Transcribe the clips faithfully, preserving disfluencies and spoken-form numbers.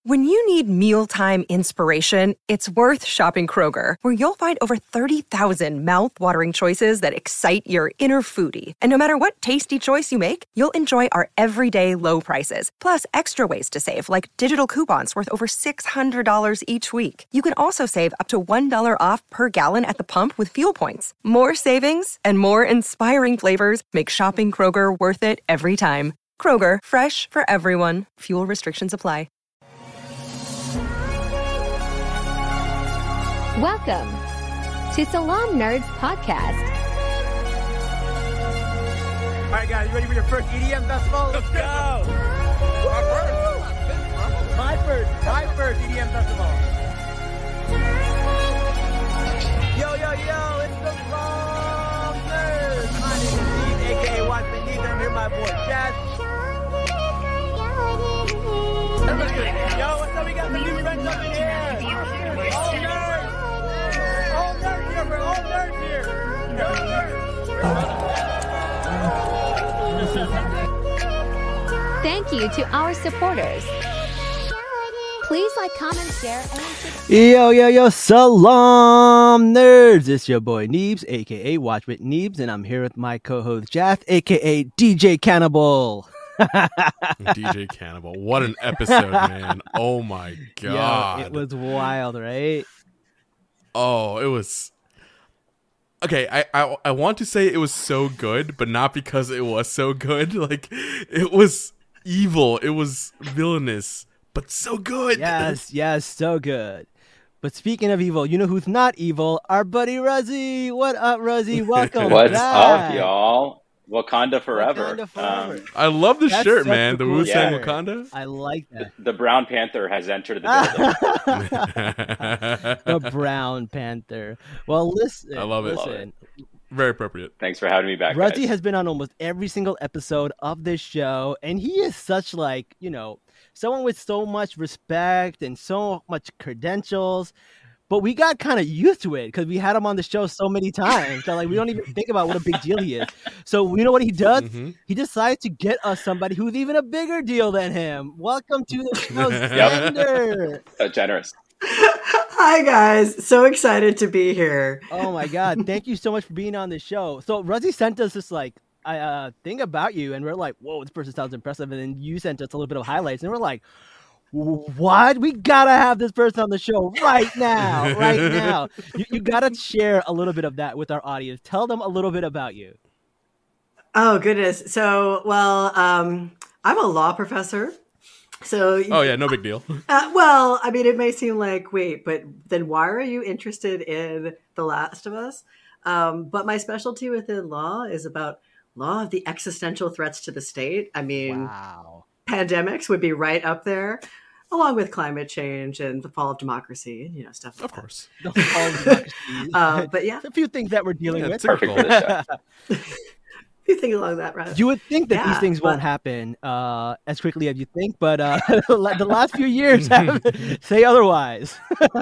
When you need mealtime inspiration, it's worth shopping Kroger, where you'll find over thirty thousand mouth-watering choices that excite your inner foodie. And no matter what tasty choice you make, you'll enjoy our everyday low prices, plus extra ways to save, like digital coupons worth over six hundred dollars each week. You can also save up to one dollar off per gallon at the pump with fuel points. More savings and more inspiring flavors make shopping Kroger worth it every time. Kroger, fresh for everyone. Fuel restrictions apply. Welcome to Salaam Nerds Podcast. All right, guys, you ready for your first E D M festival? Let's go! My first. My first. My first E D M festival. Yo, yo, yo, it's the Salaam Nerds. My name is Steve, a k a. Watson Needs, and I'm here with my boy, Jazz. Yo, what's up? We got some new friends up in here. All nerds. All nerds here, bro. All nerds here. Thank you to our supporters. Please like, comment, share, and subscribe. Yo, yo, yo, Salaam Nerds. It's your boy Neebs, a k a. Watch with Neebs, and I'm here with my co-host Jath, a k a. D J Cannibal. D J Cannibal. What an episode, man. Oh my god. Yo, it was wild, right? Oh, it was okay. I, I I want to say it was so good, but not because it was so good. Like, it was evil, it was villainous, but so good. Yes, yes, so good. But speaking of evil, you know who's not evil? Our buddy Ruzzy. What up, Ruzzy? Welcome. What's back. up, y'all? Wakanda forever. Wakanda forever. Um, I love the That's shirt, such man. a The cool Wu-Sang shirt. Wakanda. I like that. the Brown Panther has entered the building. The Brown Panther. Well, listen. I love it. Listen. Very appropriate. Thanks for having me back, Ruzzy guys. has been on almost every single episode of this show, and he is such like, you know, someone with so much respect and so much credentials. But we got kind of used to it because we had him on the show so many times that like we don't even think about what a big deal he is. So you know what he does? Mm-hmm. He decides to get us somebody who's even a bigger deal than him. Welcome to the show, Xander. Uh, generous. Hi guys, so excited to be here. Oh my god, thank you so much for being on the show. So Ruzzy sent us this like uh, thing about you, and we're like, whoa, this person sounds impressive. And then you sent us a little bit of highlights, and we're like, what? We gotta have this person on the show right now, right now. You, you gotta share a little bit of that with our audience. Tell them a little bit about you. Oh goodness. So, well, um, I'm a law professor. So, Oh yeah, no big deal. uh, well, I mean, it may seem like, wait, but then why are you interested in The Last of Us? Um, but my specialty within law is about law of the existential threats to the state. I mean, Wow. pandemics would be right up there, along with climate change and the fall of democracy, you know, stuff like Of course. The whole democracy. Uh, but yeah. a few things that we're dealing Yeah, with. typical. Perfect for this show. You think along that route. You would think that Yeah, these things but- won't happen uh, as quickly as you think, but uh, the last few years have say otherwise.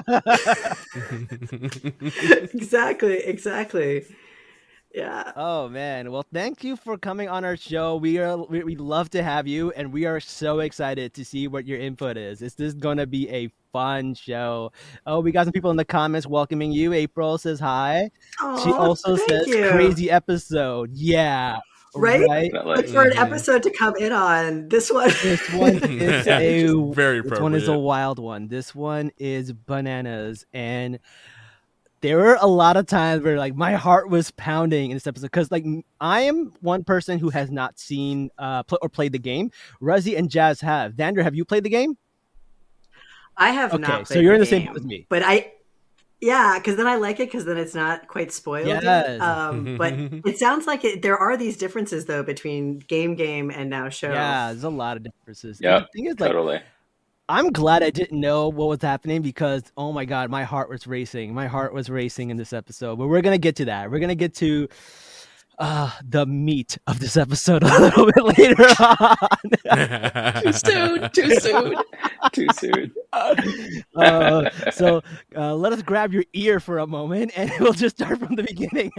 Exactly, exactly. Yeah. Oh man! Well, thank you for coming on our show. We are we, we love to have you, and we are so excited to see what your input is. Is this going to be a fun show? Oh, we got some people in the comments welcoming you. April says hi. Aw, She also thank says you. crazy episode. Yeah. Right? Definitely. But for an Mhm. episode to come in on, this one. This one is Yeah, a just very This one is a appropriate. wild one. This one is bananas, and there were a lot of times where like my heart was pounding in this episode because like I am one person who has not seen uh pl- or played the game. Ruzzy and Jazz have. Xander, have you played the game? I have Okay, not. so played you're in the the same game, boat as me. But I, yeah, because then I like it because then it's not quite spoiled. yet. Yes. Um, but it sounds like it, there are these differences though between game, game, and now show. Yeah, there's a lot of differences. And Yeah, the thing is, like, totally. I'm glad I didn't know what was happening because, oh my god, my heart was racing. My heart was racing in this episode. But we're gonna get to that. We're gonna get to uh, the meat of this episode a little bit later on. Too soon. Too soon. Too soon. uh, so uh, let us grab your ear for a moment, and we'll just start from the beginning.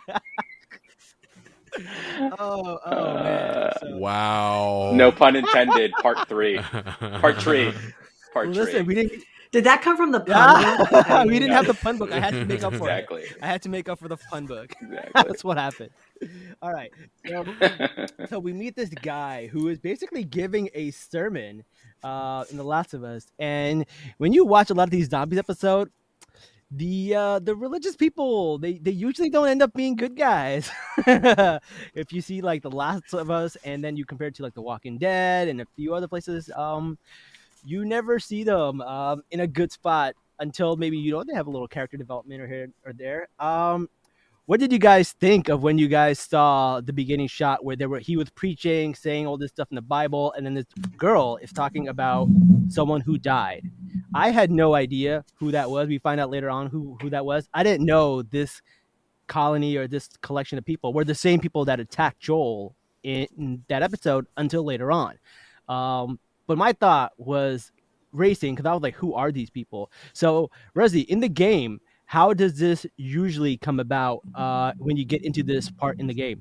oh, oh man! So, Wow. No pun intended. Part three. Part three. part Listen, tree. we didn't. Did that come from the pun? book? I we mean, didn't have the pun book. I had to make up for Exactly. it. I had to make up for the pun book. Exactly. That's what happened. All right. So, so we meet this guy who is basically giving a sermon uh, in The Last of Us. And when you watch a lot of these zombies episodes, the uh, the religious people, they, they usually don't end up being good guys. If you see like The Last of Us and then you compare it to like The Walking Dead and a few other places, um, you never see them um, in a good spot until maybe, you know, they have a little character development or here or there. Um, what did you guys think of when you guys saw the beginning shot where there were he was preaching, saying all this stuff in the Bible, and then this girl is talking about someone who died? I had no idea who that was. We find out later on who, who that was. I didn't know this colony or this collection of people were the same people that attacked Joel in, in that episode until later on. Um, but my thought was racing because I was like, who are these people? So, Rezi, in the game, how does this usually come about uh, when you get into this part in the game?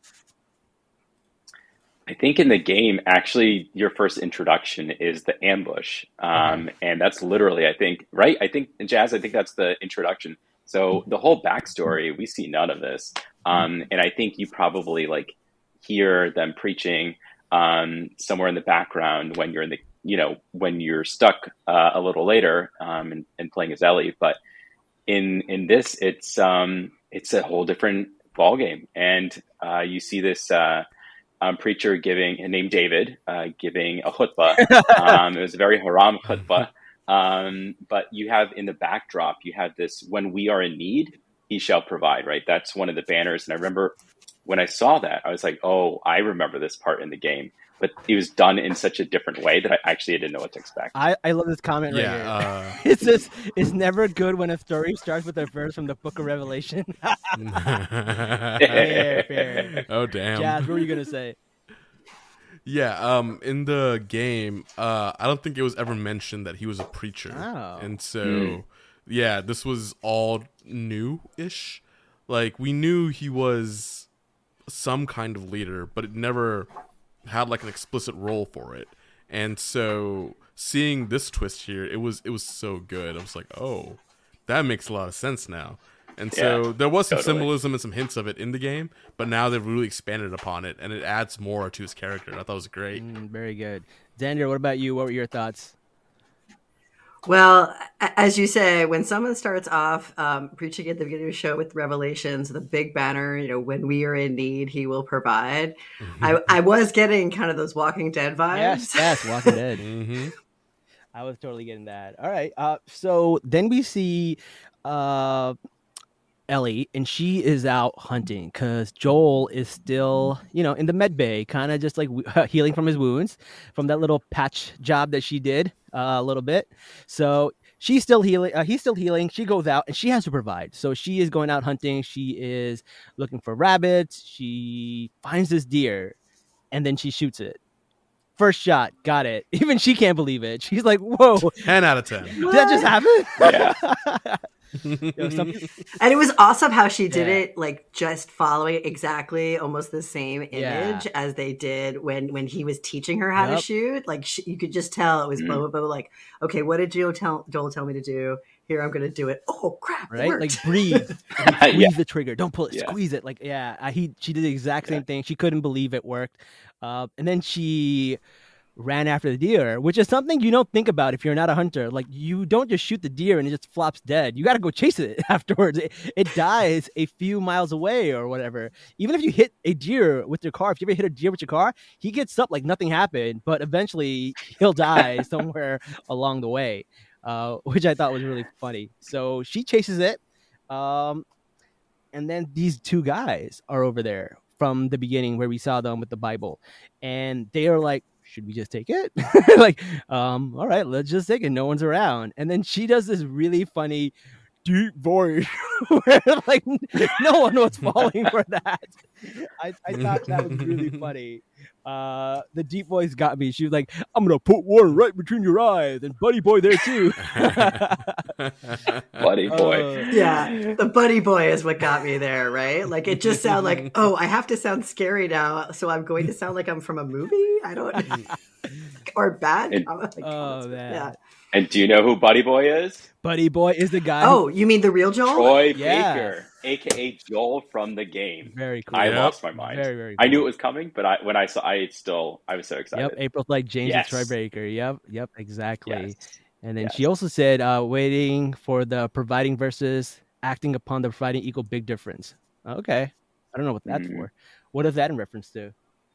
I think in the game, actually, your first introduction is the ambush. Um, and that's literally, I think, right? I think, Jazz, I think that's the introduction. So the whole backstory, we see none of this. Um, and I think you probably like hear them preaching um, somewhere in the background when you're in the, you know, when you're stuck uh, a little later um, and, and playing as Ellie. But in in this, it's um, it's a whole different ballgame. And uh, you see this uh, um, preacher giving, named David, uh, giving a khutbah. Um, it was a very haram khutbah. Um, but you have in the backdrop, you have this, when we are in need, he shall provide, right? That's one of the banners. And I remember when I saw that, I was like, oh, I remember this part in the game. But it was done in such a different way that I actually didn't know what to expect. I, I love this comment right Yeah, here. uh, It's just, it's never good when a story starts with a verse from the Book of Revelation. Fair, fair. Oh damn. Jazz, what were you gonna say? Yeah, um, in the game, uh, I don't think it was ever mentioned that he was a preacher, Oh. and so, Mm. yeah, this was all new-ish. Like, we knew he was some kind of leader, but it never had like an explicit role for it. And so, seeing this twist here, it was it was so good. I was like, oh, that makes a lot of sense now. And so Yeah, there was some totally. symbolism and some hints of it in the game, but now they've really expanded upon it, and it adds more to his character. I thought it was great. Mm, very good. Xander, what about you? What were your thoughts? Well, a- as you say, when someone starts off um, preaching at the beginning of the show with Revelations, the big banner, you know, when we are in need, he will provide. I, I was getting kind of those Walking Dead vibes. Yes, yes, Walking Dead. Mm-hmm. I was totally getting that. All right. Uh, so then we see uh, Ellie, and she is out hunting because Joel is still, you know, in the med bay, kind of just like healing from his wounds from that little patch job that she did uh, a little bit. So she's still healing. Uh, he's still healing. She goes out and she has to provide. So she is going out hunting. She is looking for rabbits. She finds this deer, and then she shoots it. First shot, got it. Even she can't believe it. She's like, "Whoa, ten out of ten. did that just happen?" Yeah. Yo, some- And it was awesome how she did Yeah. it, like just following exactly almost the same image Yeah. as they did when when he was teaching her how to Yep. shoot. Like she, you could just tell it was Mhm. blah blah blah. Like, okay, what did Joel tell Joel tell me to do? Here, I'm going to do it. Oh crap! it right? worked. Like breathe, like, squeeze Yeah. the trigger, don't pull it, Yeah. squeeze it. Like yeah, uh, he she did the exact same thing. She couldn't believe it worked, uh, and then she ran after the deer, which is something you don't think about if you're not a hunter. Like you don't just shoot the deer and it just flops dead. You got to go chase it afterwards. It, it dies a few miles away or whatever. Even if you hit a deer with your car, if you ever hit a deer with your car, he gets up like nothing happened, but eventually he'll die somewhere along the way, uh, which I thought was really funny. So she chases it. Um, and then these two guys are over there from the beginning where we saw them with the Bible, and they are like, should we just take it? Like, um, all right, let's just take it. No one's around. And then she does this really funny deep voice where like no one was falling for that. I, I thought that was really funny. Uh, the deep voice got me. She was like, I'm going to put water right between your eyes, and Buddy Boy there too. Buddy boy. Uh, Yeah, the buddy boy is what got me there, right? Like it just sounded like, oh, I have to sound scary now, so I'm going to sound like I'm from a movie. I don't. or bad And- comment. Like, Oh comments, man, yeah. And do you know who Buddy Boy is? Buddy Boy is the guy. who- Oh, you mean the real Joel? Troy Yeah. Baker, aka Joel from the game. very cool. I Yep. lost my mind. Very very. I Cool. knew it was coming, but I when I saw, I still I was so excited. Yep, April like James Yes. and Troy Baker. Yep, yep, exactly. Yes. And then Yes. she also said, uh, waiting for the providing versus acting upon the providing equal big difference. Okay. I don't know what that's Mhm. for. What is that in reference to? It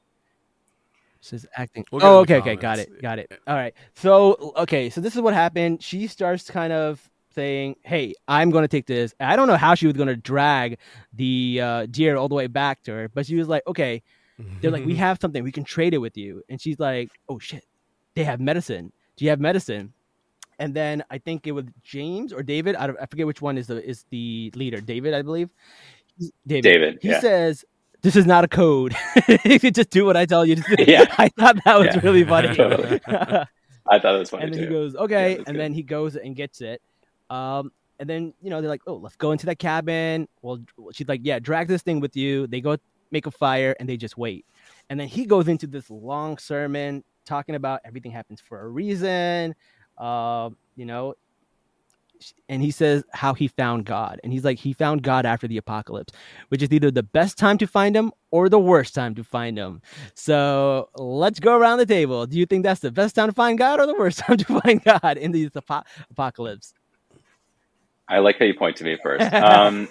says acting. We'll get oh, in the okay, okay, got comments. it, got it. All right. So, okay, so this is what happened. She starts kind of saying, hey, I'm going to take this. I don't know how she was going to drag the uh, deer all the way back to her, but she was like, okay, they're like, we have something, we can trade it with you. And she's like, oh shit, they have medicine. Do you have medicine? And then I think it was James or David. I, don't, I forget which one is the is the leader. David, I believe. He's- David. David, He yeah. says, "This is not a code. You can just do what I tell you to do." Yeah. I thought that was Yeah. really funny. Totally. I thought it was funny and then too. he goes, "Okay," Yeah, that's and good. then he goes and gets it. Um, and then you know they're like, "Oh, let's go into that cabin." Well, she's like, "Yeah, drag this thing with you." They go make a fire and they just wait. And then he goes into this long sermon talking about everything happens for a reason. Um, you know, and he says how he found God. And he's like, he found God after the apocalypse, which is either the best time to find him or the worst time to find him. So let's go around the table. Do you think that's the best time to find God or the worst time to find God in the apo- apocalypse? I like how you point to me first. Um,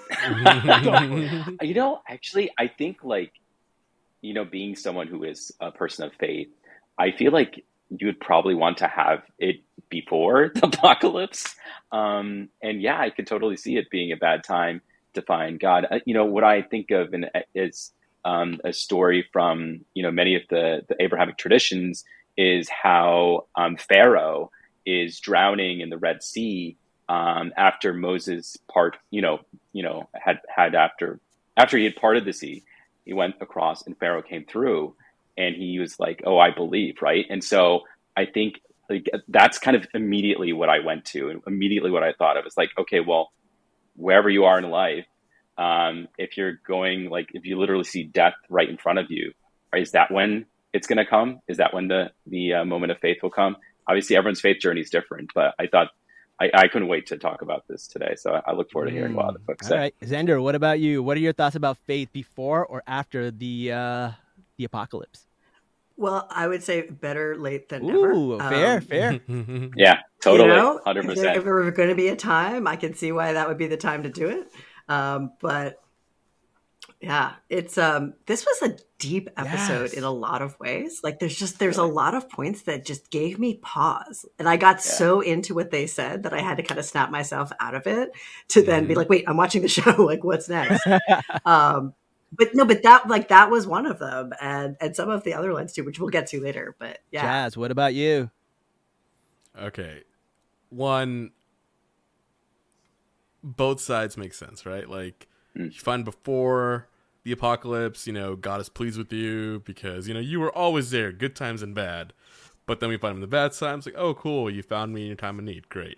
you know, actually, I think like, you know, being someone who is a person of faith, I feel like you would probably want to have it before the apocalypse. Um, and yeah, I could totally see it being a bad time to find God. Uh, You know, what I think of in, is um, a story from, you know, many of the, the Abrahamic traditions is how um, Pharaoh is drowning in the Red Sea um, after Moses part, you know, you know, had had after after he had parted the sea, he went across and Pharaoh came through, and he was like, "Oh, I believe," right? And so I think like that's kind of immediately what I went to, and immediately what I thought of. It's like, okay, well, wherever you are in life, um, if you're going like if you literally see death right in front of you, is that when it's going to come? Is that when the the uh, moment of faith will come? Obviously, everyone's faith journey is different, but I thought. I, I couldn't wait to talk about this today, so I, I look forward to hearing what other folks say. All right, Xander, what about you? What are your thoughts about faith before or after the uh, the apocalypse? Well, I would say better late than Ooh, never. fair, Um, fair. Yeah, totally, You know, hundred if there, if percent. there were going to be a time, I can see why that would be the time to do it. Um, but yeah, it's um, this was a deep episode Yes. in a lot of ways. Like, there's just there's a lot of points that just gave me pause, and I got so into what they said that I had to kind of snap myself out of it to then be Mhm. like, wait, I'm watching the show. Like, what's next? um, but no, but that like that was one of them, and and some of the other ones too, which we'll get to later. But yeah, Jazz, what about you? Okay. One, both sides make sense, right? Like, Mm. you find before the apocalypse, you know, God is pleased with you because, you know, you were always there, good times and bad. But then we find him in the bad times, like, oh, cool, you found me in your time of need. Great.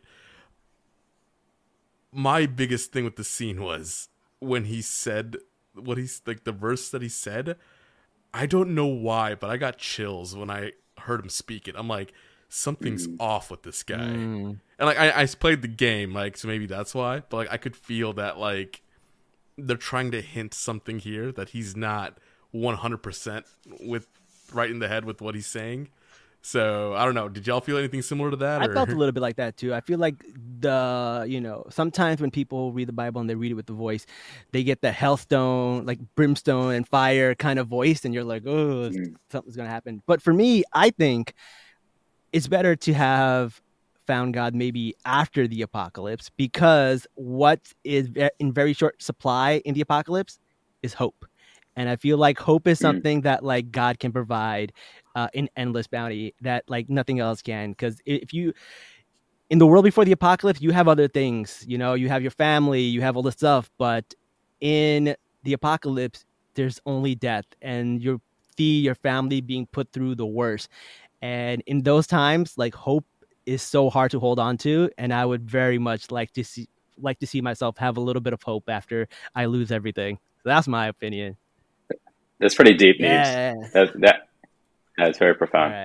My biggest thing with the scene was when he said what he's like, the verse that he said. I don't know why, but I got chills when I heard him speak it. I'm like, something's off with this guy. Mm. And like I, I played the game, like, so maybe that's why. But like I could feel that like they're trying to hint something here that he's not one hundred percent with right in the head with what he's saying. So I don't know. Did y'all feel anything similar to that? I or? felt a little bit like that too. I feel like the, you know, sometimes when people read the Bible and they read it with the voice, they get the hellstone, like brimstone and fire kind of voice, and you're like, oh, Mm. something's gonna happen. But for me, I think it's better to have found God maybe after the apocalypse, because what is ve- in very short supply in the apocalypse is hope. And I feel like hope is Mm. something that like God can provide uh, in endless bounty that like nothing else can. Because if you, in the world before the apocalypse, you have other things, you know, you have your family, you have all this stuff. But in the apocalypse, there's only death, and you see your family being put through the worst. And in those times, like hope is so hard to hold on to. And I would very much like to see, like to see myself have a little bit of hope after I lose everything. So that's my opinion. That's pretty deep, Neves. Yeah. That that that's very All profound. right.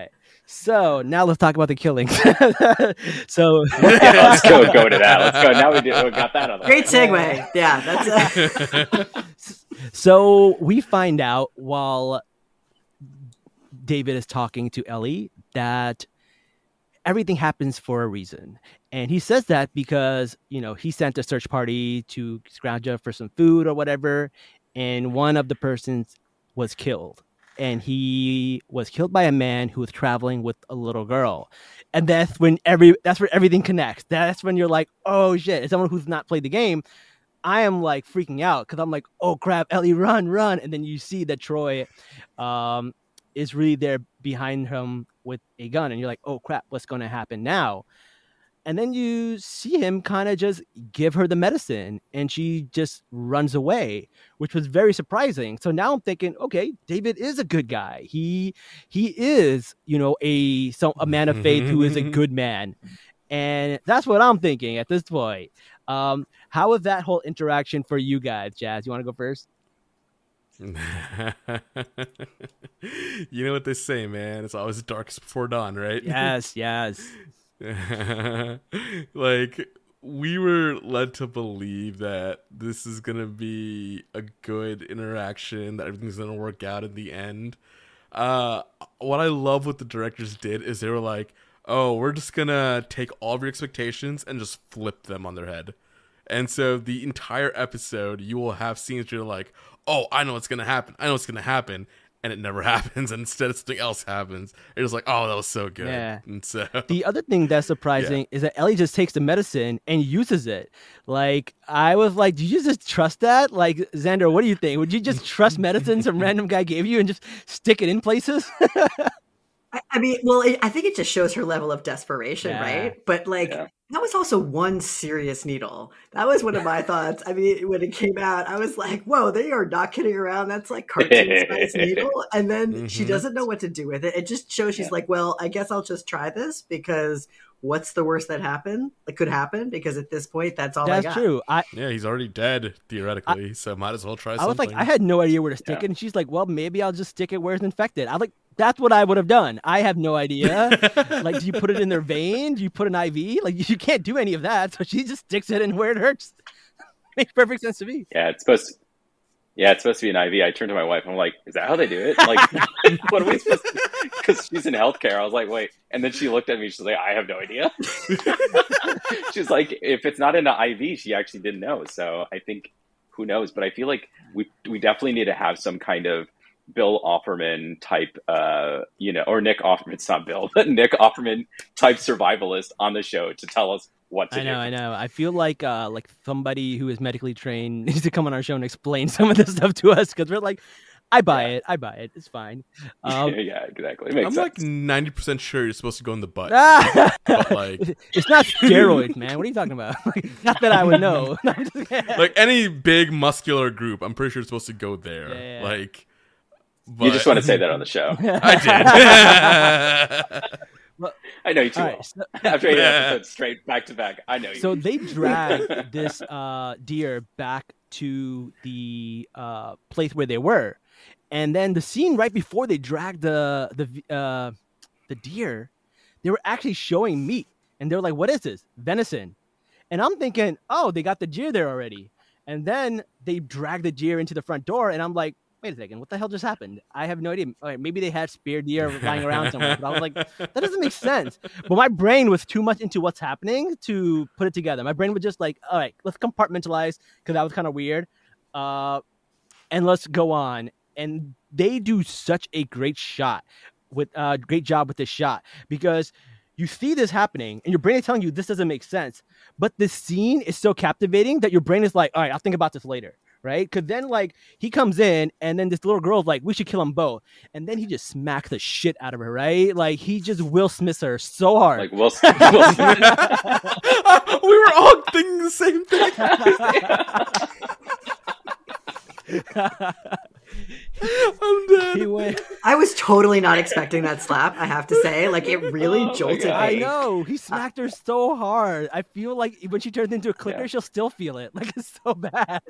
So now let's talk about the killings. so Yeah, let's go go to that. Let's go. Now we, did, we got that on the Great segue. Yeah, that's uh, so we find out while David is talking to Ellie that everything happens for a reason. And he says that because, you know, he sent a search party to scrounge up for some food or whatever, and one of the persons was killed. And he was killed by a man who was traveling with a little girl. And that's when every that's where everything connects. That's when you're like, oh shit, as someone who's not played the game, I am like freaking out because I'm like, oh crap, Ellie, run, run. And then you see that Troy um, is really there behind him with a gun. And you're like, oh crap, what's going to happen now? And then you see him kind of just give her the medicine and she just runs away, which was very surprising. So now I'm thinking, okay, David is a good guy. He he is, you know, a so a man of faith who is a good man. And that's what I'm thinking at this point. Um, how was that whole interaction for you guys, Jazz? You want to go first? You know what they say, man. It's always darkest before dawn, right? Yes, yes. Like, we were led to believe that this is gonna be a good interaction, that everything's gonna work out in the end. Uh, what I love what the directors did is they were like, oh, we're just gonna take all of your expectations and just flip them on their head. And so the entire episode, you will have scenes where you're like, oh, I know what's gonna happen. I know what's gonna happen. And it never happens, and instead something else happens. It was like, oh, that was so good. Yeah. And so the other thing that's surprising yeah. is that Ellie just takes the medicine and uses it. Like, I was like, did you just trust that? Like, Xander, what do you think? Would you just trust medicine some random guy gave you and just stick it in places? I, I mean, well, it, I think it just shows her level of desperation, Yeah. right? But like, Yeah. that was also one serious needle. That was one of my thoughts. I mean, when it came out, I was like, whoa, they are not kidding around. That's like cartoon size needle. And then she Mhm. doesn't know what to do with it. It just shows she's Yeah. like, well, I guess I'll just try this because what's the worst that happened? That could happen because at this point, that's all I That's got. true. I, yeah, he's already dead theoretically, so might as well try I something. was like, I had no idea where to stick Yeah. it. And she's like, well, maybe I'll just stick it where it's infected. I was like, that's what I would have done. I have no idea. Like, do you put it in their vein? Do you put an I V? Like, you can't do any of that. So she just sticks it in where it hurts. Makes perfect sense to me. Yeah, it's supposed to. Yeah, it's supposed to be an I V. I turned to my wife. I'm like, "Is that how they do it? Like, what are we supposed to?" Because she's in healthcare. I was like, "Wait," and then she looked at me. She's like, "I have no idea." She's like, "If it's not in an I V, she actually didn't know." So I think, who knows? But I feel like we we definitely need to have some kind of Bill Offerman type, uh, you know, or Nick Offerman. It's not Bill, but Nick Offerman type survivalist on the show to tell us what to I know, do. I know. I feel like uh, like somebody who is medically trained needs to come on our show and explain some of this stuff to us because we're like, I buy Yeah. it, I buy it. It's fine. Um, Yeah, exactly. It makes I'm sense. like ninety percent sure you're supposed to go in the butt. ah! But, like- it's not steroids, man. What are you talking about? Like, not that I would know. No, I'm just- Like any big muscular group, I'm pretty sure it's supposed to go there. Yeah, yeah. Like, You just but- want to say that on the show. I did. I know you too All well. right, so- After eight episodes straight back to back, I know you. So they drag this uh, deer back to the uh, place where they were, and then the scene right before they dragged the the uh, the deer, they were actually showing meat, and they were like, "What is this? Venison?" And I'm thinking, "Oh, they got the deer there already." And then they drag the deer into the front door, and I'm like, wait a second, what the hell just happened? I have no idea. All right, maybe they had spare deer lying around somewhere, but I was like, that doesn't make sense. But my brain was too much into what's happening to put it together. My brain was just like, all right, let's compartmentalize because that was kind of weird, uh, and let's go on. And they do such a great shot with uh, great job with this shot because you see this happening and your brain is telling you this doesn't make sense, but the scene is so captivating that your brain is like, all right, I'll think about this later. Right? Because then, like, he comes in, and then this little girl's like, we should kill them both. And then he just smacks the shit out of her, right? Like, he just Will Smiths her so hard. like Will Smith. Will Smith. We were all thinking the same thing. I'm dead. he went. I was totally not expecting that slap, I have to say. Like, it really Oh my jolted God. I me. know he smacked her so hard. I feel like when she turns into a clicker, Yeah. she'll still feel it. Like it's so bad.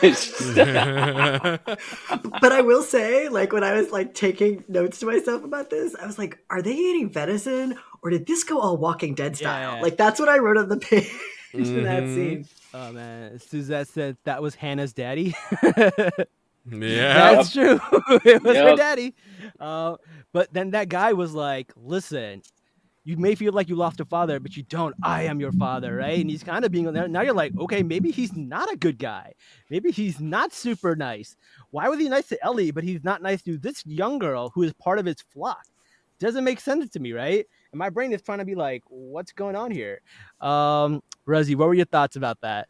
But I will say, like, when I was like taking notes to myself about this, I was like, are they eating venison or did this go all Walking Dead style? Yeah. Like, that's what I wrote on the page in that Mhm. scene. Oh man, Suzette said that was Hannah's daddy. Yeah. That's true. It was her Yep. daddy. Uh, but then that guy was like, "Listen, you may feel like you lost a father, but you don't. I am your father, right?" And he's kind of being on there. Now you're like, okay, maybe he's not a good guy. Maybe he's not super nice. Why was he nice to Ellie, but he's not nice to this young girl who is part of his flock? Doesn't make sense to me, right? And my brain is trying to be like, what's going on here? Um, Rosie, what were your thoughts about that?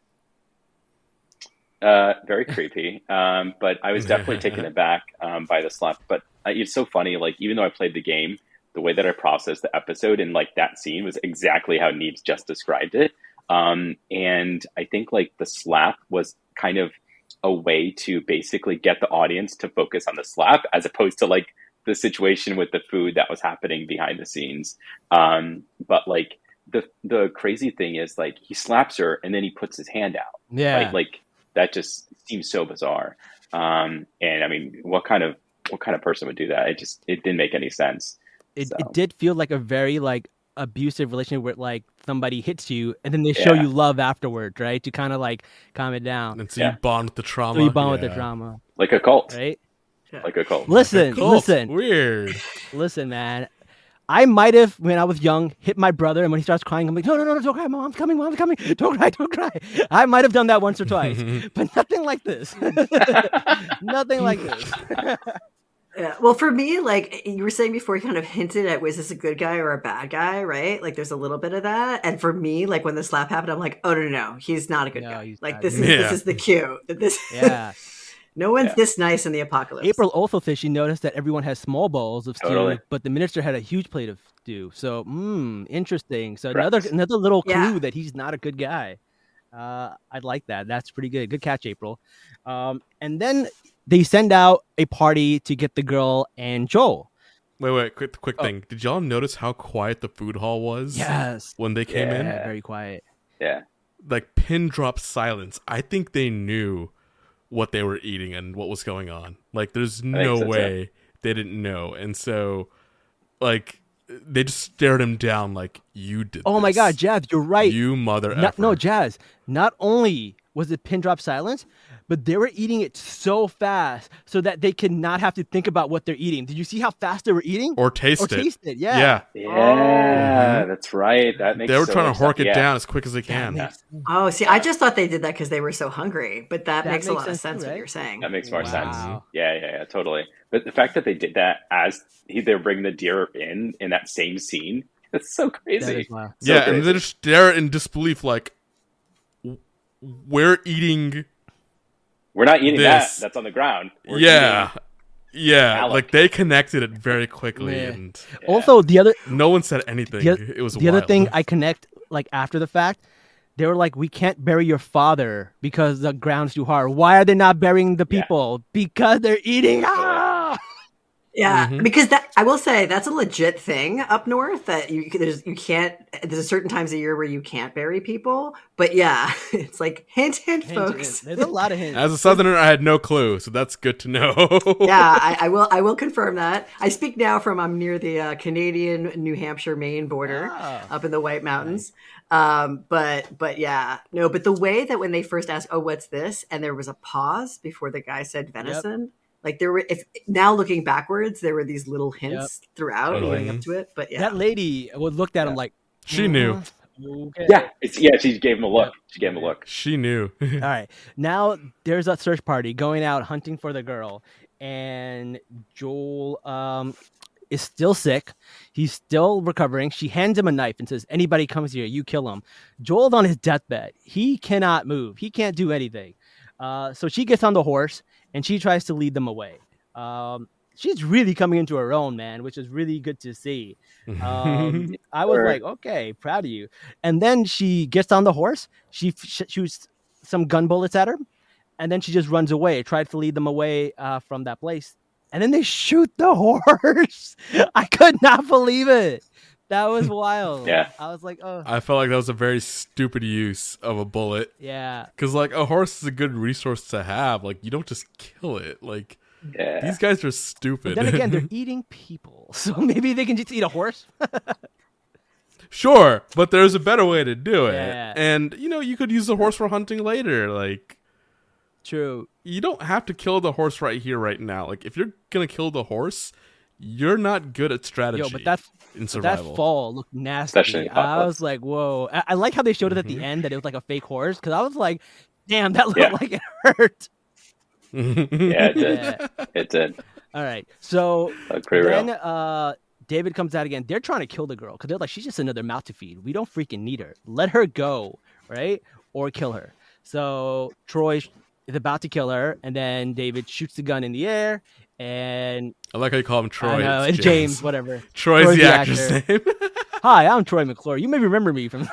Uh, very creepy. Um, but I was definitely taken aback um, by the slap. But uh, it's so funny. Like, even though I played the game, the way that I processed the episode and like that scene was exactly how Neebs just described it. Um, and I think like the slap was kind of a way to basically get the audience to focus on the slap as opposed to like the situation with the food that was happening behind the scenes. Um, but like the the crazy thing is like he slaps her and then he puts his hand out. Yeah. Right? Like that just seems so bizarre. Um, and I mean, what kind of what kind of person would do that? It just it didn't make any sense. It, So. it did feel like a very like abusive relationship where like somebody hits you and then they show Yeah. you love afterwards, right? To kind of like calm it down. And so Yeah. you bond with the trauma. So you bond with the Yeah. drama, Like a cult. right? Like a cult. Listen, Cult. listen, Weird. listen, man. I might have, when I was young, hit my brother, and when he starts crying, I'm like, no, no, no, no, don't cry, mom's coming, mom's coming, don't cry, don't cry. I might have done that once or twice, but nothing like this. Nothing like this. Yeah. Well, for me, like you were saying before, you kind of hinted at was this a good guy or a bad guy, right? Like there's a little bit of that. And for me, like when the slap happened, I'm like, oh no, no, no, he's not a good No, guy. he's Like not this good. is Yeah. this is the cue. That this Yeah. no one's Yeah. this nice in the apocalypse. April also said she noticed that everyone has small bowls of stew, Totally. but the minister had a huge plate of stew. So, mm, interesting. So Correct. another another little clue Yeah. that he's not a good guy. Uh, I'd like that. That's pretty good. Good catch, April. Um, and then they send out a party to get the girl and Joel. Wait, wait, quick, quick Oh. thing. Did y'all notice how quiet the food hall was? Yes. When they came in, Yeah. Yeah, very quiet. Yeah. like pin drop silence. I think they knew what they were eating and what was going on. Like, there's no so, too. way they didn't know, and so, like, they just stared him down like you did. Oh my this. God, Jazz, you're right. You mother Not, no, effer. Jazz. Not only was it pin drop silence, but they were eating it so fast so that they could not have to think about what they're eating. Did you see how fast they were eating? or taste or it. taste it? Yeah. Yeah, Yeah, that's right. That makes they were so trying to much hork sense. it Yeah. down as quick as they That can. makes, Oh, see, I just thought they did that because they were so hungry, but that, That makes, a makes lot of sense too, sense what right? you're saying. That makes more sense. Wow. Yeah, yeah, yeah, totally. But the fact that they did that as he, they were bringing the deer in in that same scene, that's so that crazy. is wild. So yeah, and crazy. they just stare in disbelief, like, "W- we're eating. We're not eating This. that. That's on the ground. We're yeah, eating- yeah. Alec. Like they connected it very quickly, Yeah. and Yeah. Also, the other no one said anything. The oth- it was the other wild. thing I connect like after the fact, they were like, we can't bury your father because the ground's too hard. Why are they not burying the Yeah. people? Because they're eating. Ah! Yeah, Mhm. because that I will say that's a legit thing up north that you there's you can't there's certain times a year where you can't bury people, but yeah, it's like hint hint, Hint, folks. hint. There's a lot of hints. As a southerner, I had no clue, so that's good to know. Yeah, I, I will I will confirm that. I speak now from I'm near the uh, Canadian New Hampshire Maine border Ah. up in the White Mountains. Um, but but yeah, no, but the way that when they first asked, "Oh, what's this?" and there was a pause before the guy said venison. Like there were, if now looking backwards, there were these little hints throughout Totally. leading up to it. But yeah, That lady would looked at him Yeah. like She knew. "Mhm, okay." Yeah, it's, yeah. She gave him a look. She gave him a look. She knew. All right. Now there's a search party going out hunting for the girl, and Joel um is still sick. He's still recovering. She hands him a knife and says, "Anybody comes here, you kill him." Joel's on his deathbed. He cannot move. He can't do anything. Uh, so she gets on the horse and she tries to lead them away. Um, she's really coming into her own, man, which is really good to see. Um, I was Sure. like, okay, proud of you. And then she gets on the horse. She f- sh- shoots some gun bullets at her, and then she just runs away. Tried to lead them away uh, from that place. and then they shoot the horse. I could not believe it. That was wild. Yeah. I was like, oh. I felt like that was a very stupid use of a bullet. Yeah. Because, like, a horse is a good resource to have. Like, you don't just kill it. Like, Yeah. these guys are stupid. But then again, they're eating people. So maybe they can just eat a horse. Sure, but there's a better way to do it. Yeah. And, you know, you could use the horse for hunting later. Like, True. you don't have to kill the horse right here, right now. Like, if you're going to kill the horse, you're not good at strategy. Yo, but that's in But survival. that fall looked nasty. Especially in I Apocalypse. was like, whoa. I, I like how they showed it at the Mhm. end that it was like a fake horse because I was like, damn, that looked Yeah. like it hurt. Yeah, it did. Yeah. It did. All right. So That's pretty then real. uh, David comes out again. They're trying to kill the girl because they're like, she's just another mouth to feed. We don't freaking need her. Let her go, right? Or kill her. So Troy is about to kill her, and then David shoots the gun in the air, and I like how you call him Troy. I know, It's it's James, whatever. Troy's, Troy's the, the actor's name. Hi, I'm Troy McClure. You may remember me from.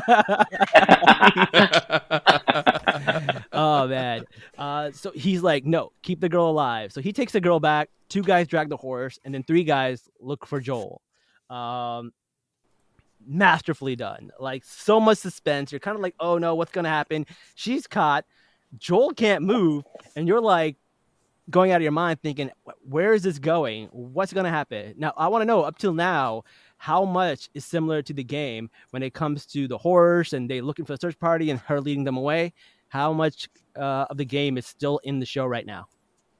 Oh man. Uh, so he's like, no, keep the girl alive. So he takes the girl back. Two guys drag the horse, and then three guys look for Joel. Um, masterfully done. Like so much suspense. You're kind of like, oh no, what's gonna happen? She's caught. Joel can't move, and you're like going out of your mind thinking, where is this going? What's gonna happen? Now I want to know up till now how much is similar to the game when it comes to the horse and they looking for a search party and her leading them away. How much uh, of the game is still in the show right now?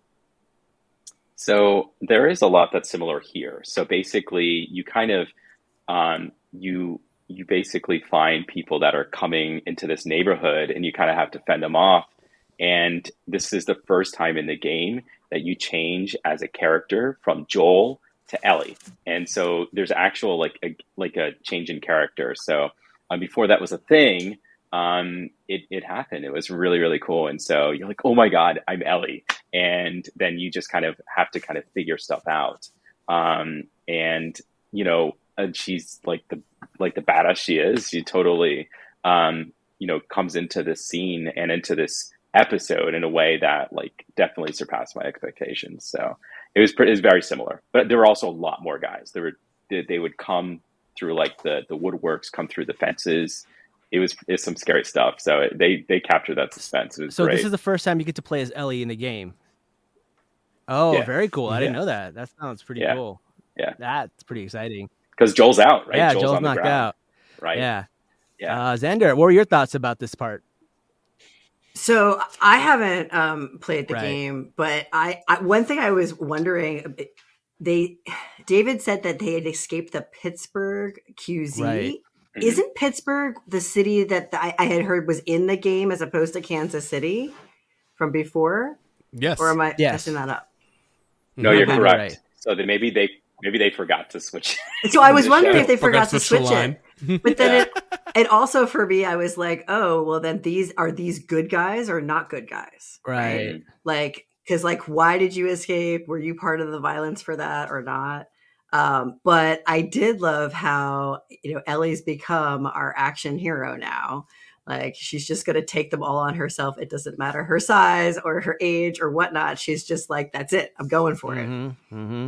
So there is a lot that's similar here. So basically, you kind of um, you you basically find people that are coming into this neighborhood, and you kind of have to fend them off. And this is the first time in the game that you change as a character from Joel to Ellie, and so there's actual like a like a change in character. So um, before that was a thing. Um, it, it happened. It was really, really cool. And so you're like, oh my God, I'm Ellie. And then you just kind of have to kind of figure stuff out. Um, and, you know, and she's like the, like the badass she is, she totally, um, you know, comes into this scene and into this episode in a way that like definitely surpassed my expectations. So it was pretty, it was very similar, but there were also a lot more guys. There were, they, they would come through like the, the woodworks, come through the fences. It was it's some scary stuff. So they they captured that suspense. It was So great. this is the first time you get to play as Ellie in the game. Oh, Yeah. very cool. I didn't Yeah. know that. That sounds pretty Yeah. cool. Yeah. That's pretty exciting. Because Joel's out, right? Yeah, Joel's, on the knocked ground, out. right? Yeah. Yeah. Uh, Xander, what were your thoughts about this part? So I haven't um, played the Right. game, but I, I one thing I was wondering, they David said that they had escaped the Pittsburgh Q Z. Right. Mhm. Isn't Pittsburgh the city that I, I had heard was in the game as opposed to Kansas City from before? Yes. Or am I Yes. messing that up? No, you're Okay. correct. Right. So then maybe they maybe they forgot to switch. So I was the wondering show. if they forgot, to switch the line. it. But then it, it also for me, I was like, oh, well, then these are these good guys or not good guys? Right. Like, because like, why did you escape? Were you part of the violence for that or not? Um, but I did love how, you know, Ellie's become our action hero now. Like, she's just going to take them all on herself. It doesn't matter her size or her age or whatnot. She's just like, that's it. I'm going for it. Mm-hmm. Mm-hmm.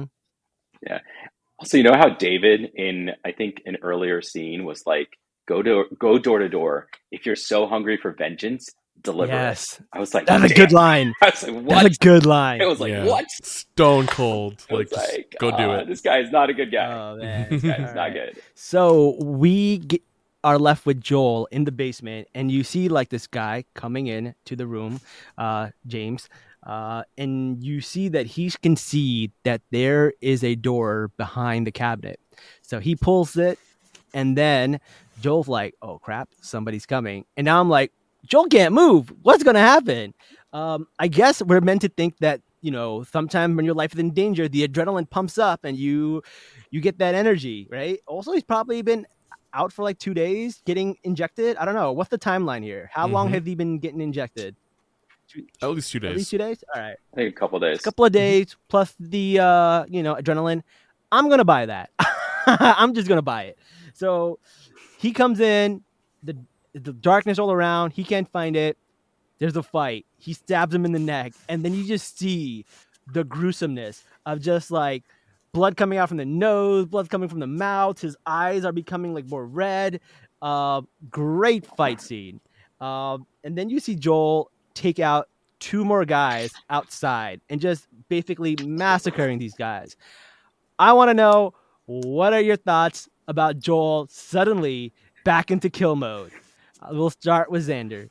Also, you know how David in I think an earlier scene was like, go to go door to door. If you're so hungry for vengeance, deliver Yes. it. I was like, That's a "Damn." good line. I was like, what? That's a good line. I was like, Yeah. what? Stone cold. I Like, was just like, go do "Ah, it. This guy is not a good guy. Oh, man. This guy is All not right. good. So we get, are left with Joel in the basement, and you see like this guy coming in to the room, uh, James, uh, and you see that he can see that there is a door behind the cabinet. So he pulls it, and then Joel's like, "Oh crap, somebody's coming!" And now I'm like, "Joel can't move. What's gonna happen?" Um, I guess we're meant to think that, you know, sometime when your life is in danger, the adrenaline pumps up and you you get that energy, right? Also, he's probably been out for like two days getting injected. I don't know. What's the timeline here? How long Mhm. have he been getting injected? Two, At least two at least days. two days? All right. I think a couple days. A couple of days plus the, uh, you know, adrenaline. I'm going to buy that. I'm just going to buy it. So he comes in, the, the darkness all around. He can't find it. There's a fight. He stabs him in the neck. And then you just see the gruesomeness of just like blood coming out from the nose, blood coming from the mouth. His eyes are becoming like more red. Uh, great fight scene. Um, and then you see Joel take out two more guys outside and just basically massacring these guys. I want to know, what are your thoughts about Joel suddenly back into kill mode? Uh, we'll start with Xander.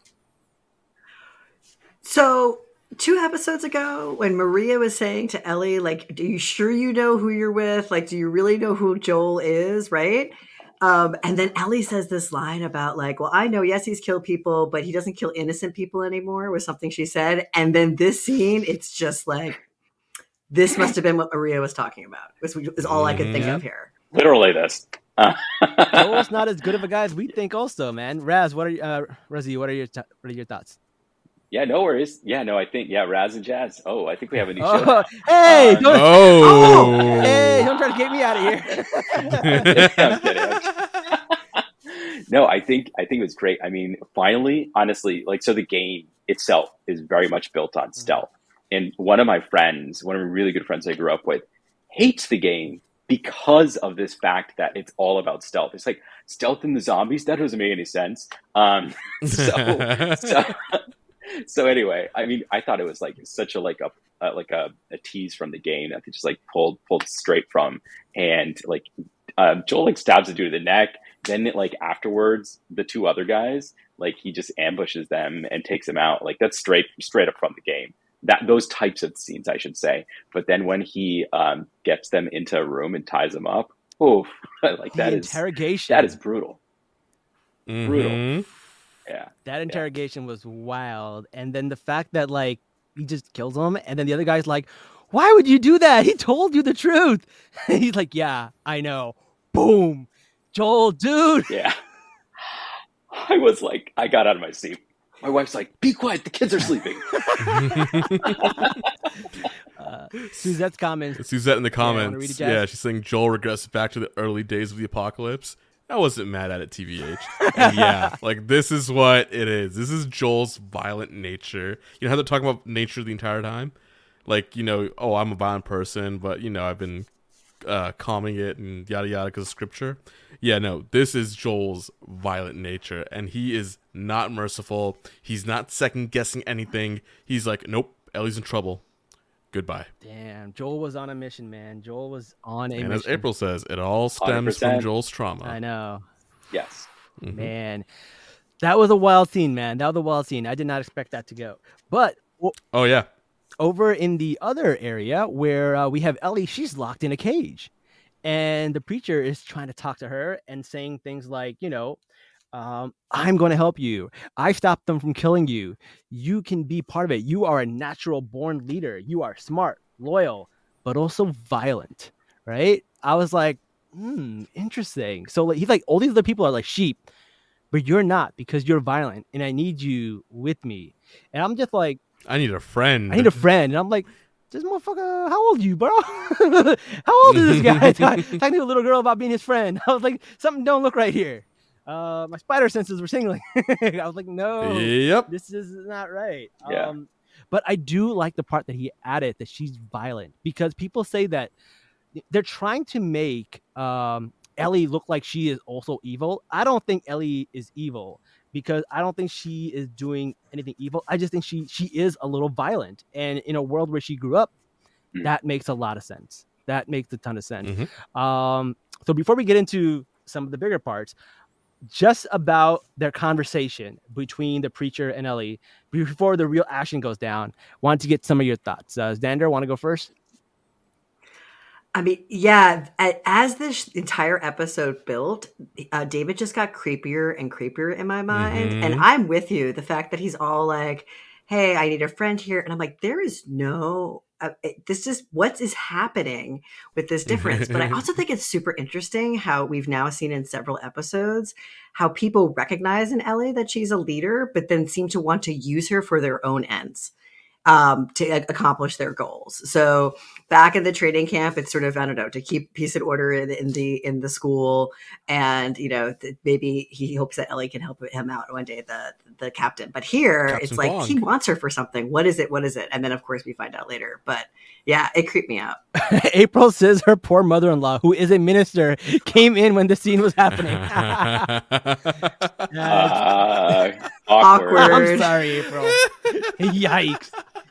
So two episodes ago, when Maria was saying to Ellie, like, "Do you sure you know who you're with? Like, do you really know who Joel is?" Right? Um, and then Ellie says this line about like, well, I know, yes, he's killed people, but he doesn't kill innocent people anymore, was something she said. And then this scene, it's just like, this must have been what Maria was talking about. This is all I could think of here. Literally this. Joel's not as good of a guy as we think also, man. Raz, what are you, uh, Razi, what are your, t- what are your thoughts? Yeah, no worries. Yeah, no, I think, yeah, Raz and Jazz. Oh, I think we have a new Oh, show. hey, Uh, don't, Oh. oh, hey, don't try to get me out of here. I'm kidding, I'm kidding, I'm kidding. No, I think I think it was great. I mean, finally, honestly, like, so the game itself is very much built on stealth. And one of my friends, one of my really good friends I grew up with, hates the game because of this fact that it's all about stealth. It's like, stealth in the zombies? That doesn't make any sense. Um, so, so, so anyway, I mean, I thought it was like such a like a uh, like a, a tease from the game that they just like pulled pulled straight from, and like um, Joel like stabs the dude in the neck. Then it, like afterwards, the two other guys, like he just ambushes them and takes them out. Like that's straight straight up from the game. That those types of scenes, I should say. But then when he um, gets them into a room and ties them up, oof, like that The is interrogation. that is brutal. Mhm. Brutal. Yeah. That interrogation was wild. And then the fact that like he just kills him, and then the other guy's like, why would you do that? He told you the truth. He's like, yeah, I know. Boom. Joel, dude. Yeah. I was like, I got out of my seat. My wife's like, be quiet, the kids are sleeping. uh, Suzette's comments. Suzette in the wanna read it, comments, Jazz? yeah, she's saying Joel regrets back to the early days of the apocalypse. I wasn't mad at it, T V H. And yeah, like this is what it is. This is Joel's violent nature. You know how they're talking about nature the entire time? Like, you know, oh, I'm a violent person, but, you know, I've been uh, calming it and yada yada because of scripture. Yeah, no, this is Joel's violent nature, and he is not merciful. He's not second guessing anything. He's like, nope, Ellie's in trouble. Goodbye. Damn, Joel was on a mission, man. Joel was on a And mission. as April says, it all stems one hundred percent. from Joel's trauma. I know. Yes. Mhm. Man, that was a wild scene, man. That was a wild scene. I did not expect that to go. But w- Oh yeah, over in the other area where uh, we have Ellie, she's locked in a cage. And the preacher is trying to talk to her and saying things like, you know, um, I'm going to help you. I stopped them from killing you. You can be part of it. You are a natural born leader. You are smart, loyal, but also violent, right? I was like, hmm, interesting. So like, he's like, all these other people are like sheep, but you're not because you're violent and I need you with me. And I'm just like, I need a friend. I need a friend. And I'm like, this motherfucker, how old are you, bro? How old is this guy? Talking to a little girl about being his friend. I was like, something don't look right here. Uh, my spider senses were tingling. I was like, no, Yep. this is not right. Yeah. Um, but I do like the part that he added that she's violent because people say that they're trying to make um, Ellie look like she is also evil. I don't think Ellie is evil because I don't think she is doing anything evil. I just think she she is a little violent. And in a world where she grew up, Mm. that makes a lot of sense. That makes a ton of sense. Mhm. Um, so before we get into some of the bigger parts, just about their conversation between the preacher and Ellie before the real action goes down, wanted to get some of your thoughts. Uh, Xander, want to go first? I mean, yeah, a- as this entire episode built, uh, David just got creepier and creepier in my mind. Mhm. And I'm with you. The fact that he's all like, hey, I need a friend here. And I'm like, there is no, uh, it, this is what is happening with this difference. But I also think it's super interesting how we've now seen in several episodes how people recognize in Ellie that she's a leader, but then seem to want to use her for their own ends. um, to a- accomplish their goals. So back in the training camp, it's sort of, I don't know, to keep peace and order in, in the in the school, and you know, th- maybe he hopes that Ellie can help him out one day, the the captain. But here, Captain it's like Bong. he wants her for something. What is it? What is it? And then of course we find out later. But yeah, it creeped me out. April says her poor mother-in-law, who is a minister, came in when the scene was happening. Uh, awkward. Awkward. I'm sorry, April. Yikes.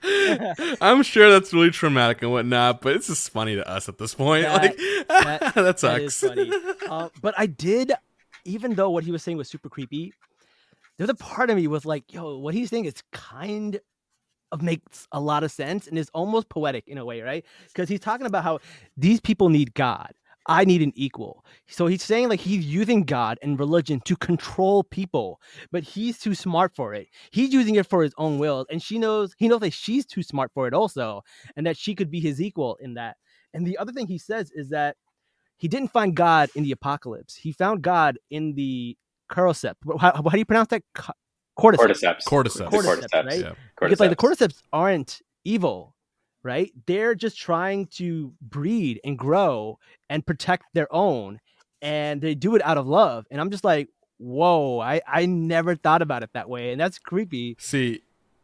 I'm sure that's really traumatic and whatnot, but it's just funny to us at this point. That- like that- that, That sucks. is funny. Uh, but I did, even though what he was saying was super creepy, there's a part of me was like, yo, what he's saying is kind of makes a lot of sense and is almost poetic in a way, right? Because he's talking about how these people need God. I need an equal. So he's saying like he's using God and religion to control people, but he's too smart for it. He's using it for his own will, and she knows he knows that she's too smart for it also, and that she could be his equal in that. And the other thing he says is that he didn't find God in the apocalypse. He found God in the cordyceps. How, how do you pronounce that? Co- Cordyceps. Cordyceps. Cordyceps. The Cordyceps, cordyceps. right? Yeah. Because like the Cordyceps. cordyceps aren't evil, right? They're just trying to breed and grow and protect their own, and they do it out of love. And I'm just like, whoa, I, I never thought about it that way, and that's creepy. See,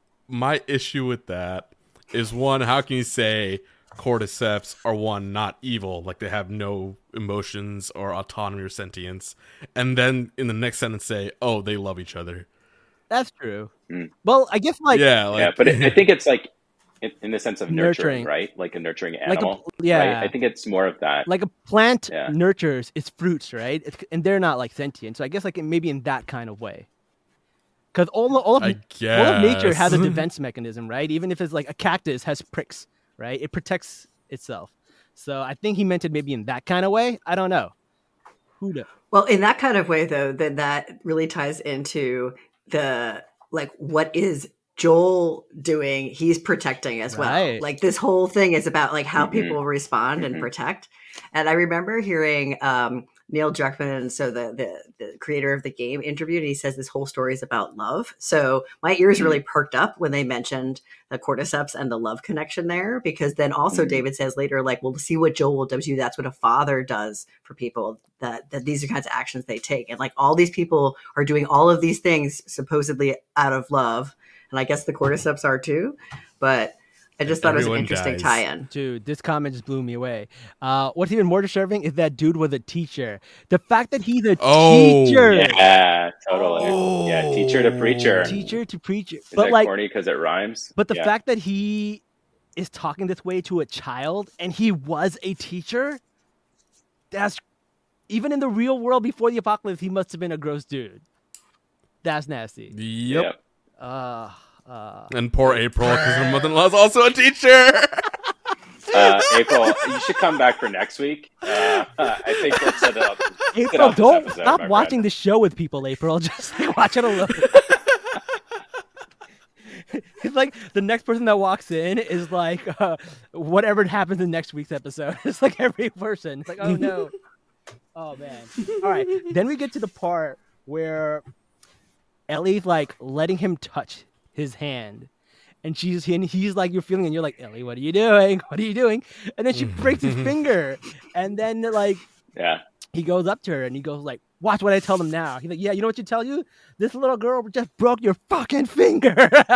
my issue with that is, one, how can you say cordyceps are, one, not evil, like they have no emotions or autonomy or sentience, and then in the next sentence say, oh, they love each other? That's true. Mm. Well, I guess like yeah, like, yeah, but it, I think it's like in, in the sense of nurturing, Nurturing. right? Like a nurturing Like a- animal. yeah. Right? I think it's more of that. like a plant Yeah. nurtures its fruits, right? It's, and they're not like sentient. So I guess like in- maybe in that kind of way. Because all, all of I all of nature has a guess. defense mechanism, right? Even if it's like a cactus has pricks, right? It protects itself. So I think he meant it maybe in that kind of way. I don't know. Who knows? Well, in that kind of way, though, then that really ties into the like, what is Joel doing? He's protecting as well. Right. Like this whole thing is about like how Mhm. people respond and Mhm. protect. And I remember hearing um, Neil Druckmann, so the, the the creator of the game, interviewed, and he says this whole story is about love. So my ears really perked up when they mentioned the cordyceps and the love connection there, because then also Mhm. David says later, like, well, to see what Joel does you, that's what a father does for people, that that these are kinds of actions they take. And like all these people are doing all of these things supposedly out of love. And I guess the cordyceps are too. But I just thought it was an Everyone interesting dies. tie-in. Dude, this comment just blew me away. Uh, what's even more disturbing is that dude was a teacher. The fact that he's a Oh. teacher, Yeah, totally. Oh. Yeah, teacher to preacher. teacher to preacher, Is but that like, corny because it rhymes? but the Yeah. fact that he is talking this way to a child and he was a teacher, that's even in the real world before the apocalypse, he must have been a gross dude. That's nasty. Yep. Yep. Uh, uh, And poor April, because her mother-in-law is also a teacher. Uh, April, you should come back for next week. Uh, I think we'll set it up. set April, up this don't episode, stop my watching friend. the show with people, April. Just like, watch it alone. It's like the next person that walks in is like uh, whatever happens in next week's episode. It's like every person. It's like, oh no. Oh man. All right. Then we get to the part where Ellie's like letting him touch his hand. And she's and he's like, you're feeling, and you're like, Ellie, what are you doing? What are you doing? And then she breaks his finger. And then like Yeah. he goes up to her and he goes like, watch what I tell them now. He's like, yeah, you know what you tell you? This little girl just broke your fucking finger.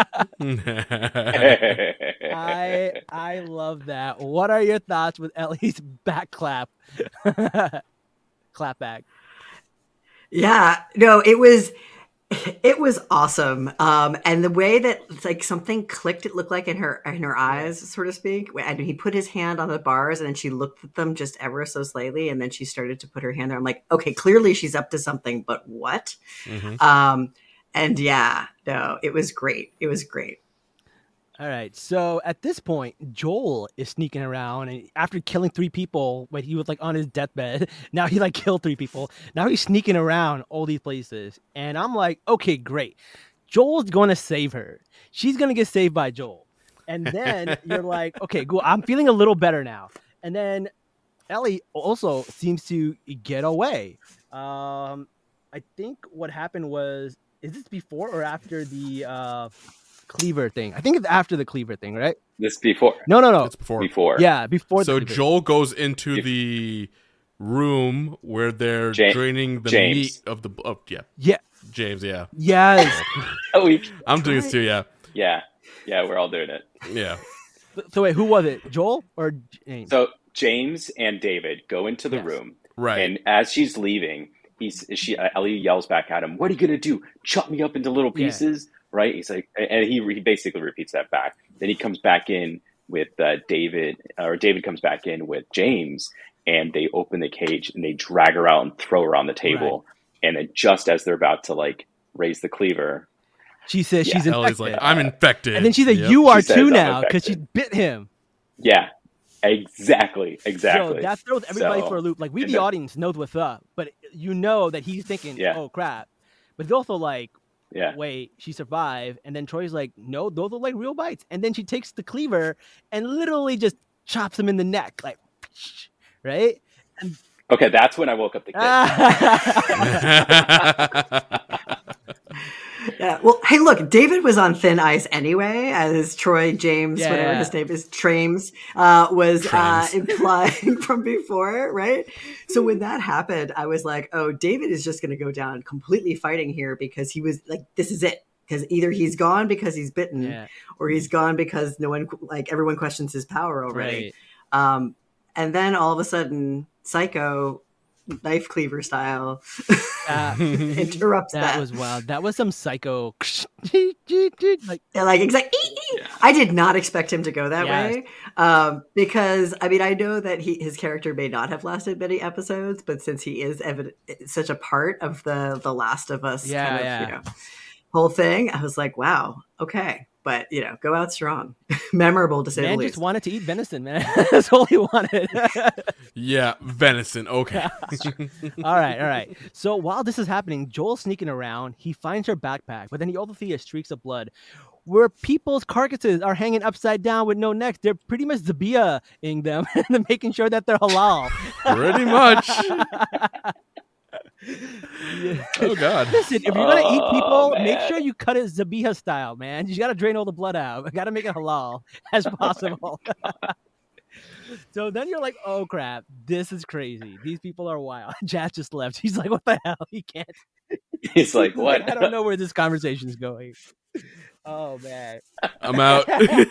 I I love that. What are your thoughts with Ellie's back clap? Clap back. Yeah, no, it was it was awesome. Um, and the way that like something clicked, it looked like in her in her eyes, so to speak. And he put his hand on the bars, and then she looked at them just ever so slightly, and then she started to put her hand there. I'm like, okay, clearly she's up to something, but what? Mhm. Um, and yeah, no, it was great. It was great. All right. So at this point, Joel is sneaking around, and after killing three people when he was like on his deathbed, now he like killed three people. Now he's sneaking around all these places, and I'm like, okay, great. Joel's going to save her. She's going to get saved by Joel. And then you're like, okay, cool. I'm feeling a little better now. And then Ellie also seems to get away. Um, I think what happened was, is this before or after the uh, cleaver thing. I think it's after the cleaver thing, right? This before. No, no, no. It's before. Before. Yeah, before. So the cleaver. Joel goes into the room where they're Ja- draining the James. meat of the. Oh, yeah, Yeah. James. Yeah, Yes. Oh, we, I'm doing this too. Yeah, yeah. Yeah, we're all doing it. yeah. So wait, who was it? Joel or James? So James and David go into the Yes. room, Right. and as she's leaving, he's she uh, Ellie yells back at him, "What are you gonna do? Chop me up into little Yeah. pieces?" Right? He's like, and he he basically repeats that back. Then he comes back in with uh, David, or David comes back in with James, and they open the cage and they drag her out and throw her on the table. And then just as they're about to like raise the cleaver, She says Yeah. she's infected. Ellie's like, I'm infected. and then she's like, Yep. "You are She says, too "I'm now," because she infected. bit him. yeah, exactly, exactly. So that throws everybody So- for a loop. Like we, and the then- audience, knows what's up, but you know that he's thinking, Yeah. "Oh crap!" But it's also like, yeah. "Wait, she survived," and then Troy's like, "No, those are like real bites." And then she takes the cleaver and literally just chops him in the neck, like, right? Okay, that's when I woke up the kid. Yeah. Well, hey, look, David was on thin ice anyway, as Troy James, Yeah, whatever yeah. his name is, Trames, uh, was uh, Trames. implying from before, right? So when that happened, I was like, oh, David is just going to go down completely fighting here because he was like, this is it. Because either he's gone because he's bitten, Yeah. or he's gone because no one, like everyone questions his power already. Right. Um, and then all of a sudden, Psycho, knife cleaver style, Uh, interrupts that that. was wild. That was some psycho. like, Yeah, like exactly. I did not expect him to go that Yes. way, um, because I mean I know that he his character may not have lasted many episodes, but since he is evident, such a part of the the Last of Us Yeah, kind of yeah. you know whole thing, I was like, wow, okay, but you know, go out strong, memorable to say man the just least. wanted to eat venison, man. That's all he wanted. Yeah, venison. Okay. all right, all right. So while this is happening, Joel's sneaking around. He finds her backpack, but then he also sees streaks of blood where people's carcasses are hanging upside down with no necks. They're pretty much Zabia-ing them and making sure that they're halal. Pretty much. Oh God. Listen, if you're gonna eat Oh, people, make man. sure you cut it Zabiha style, man. You gotta drain all the blood out. You gotta make it halal as possible. So then you're like, oh crap, this is crazy. These people are wild. Jazz just left. He's like, what the hell? He can't. He's like, what? I don't know where this conversation is going. Oh man. I'm out.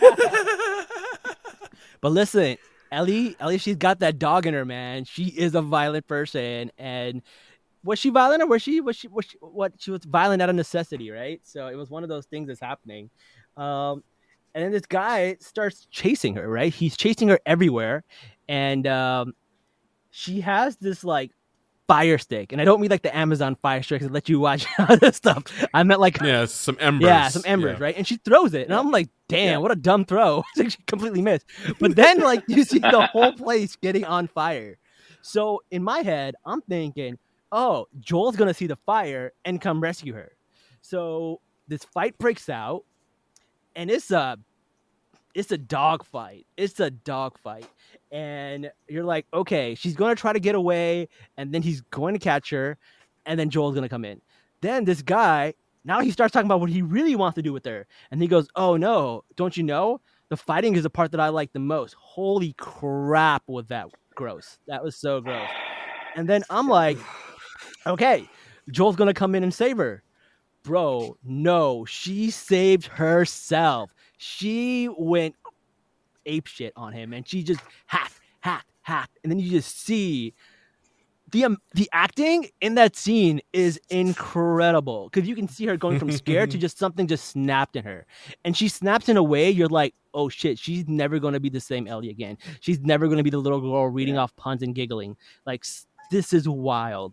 But listen, Ellie, Ellie, she's got that dog in her, man. She is a violent person, and was she violent or was she was she was she, what she was violent out of necessity, right? So it was one of those things that's happening. Um, and then this guy starts chasing her, right? He's chasing her everywhere, and um, she has this like fire stick, and I don't mean like the Amazon fire stick that let you watch other stuff. I meant like Yeah, some embers. yeah, some embers, Yeah. right? And she throws it, and I'm like, damn, Yeah. what a dumb throw. It's like she completely missed. But then, like, you see the whole place getting on fire. So in my head, I'm thinking, oh, Joel's gonna see the fire and come rescue her. So this fight breaks out, and it's a it's a dog fight. It's a dog fight. And you're like, okay, she's gonna try to get away, and then he's going to catch her, and then Joel's gonna come in. Then this guy, now he starts talking about what he really wants to do with her. And he goes, oh no, don't you know? The fighting is the part that I like the most. Holy crap, was that gross. That was so gross. And then I'm like, okay, Joel's gonna come in and save her. Bro, no, she saved herself. She went ape shit on him, and she just hack, hack, hack, and then you just see the um, the acting in that scene is incredible because you can see her going from scared to just something just snapped in her, and she snaps in a way you're like, oh shit, she's never going to be the same Ellie again. She's never going to be the little girl reading Yeah. off puns and giggling. Like s- this is wild.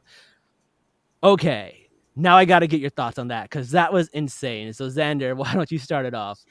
Okay, now I got to get your thoughts on that because that was insane. So Xander, why don't you start it off?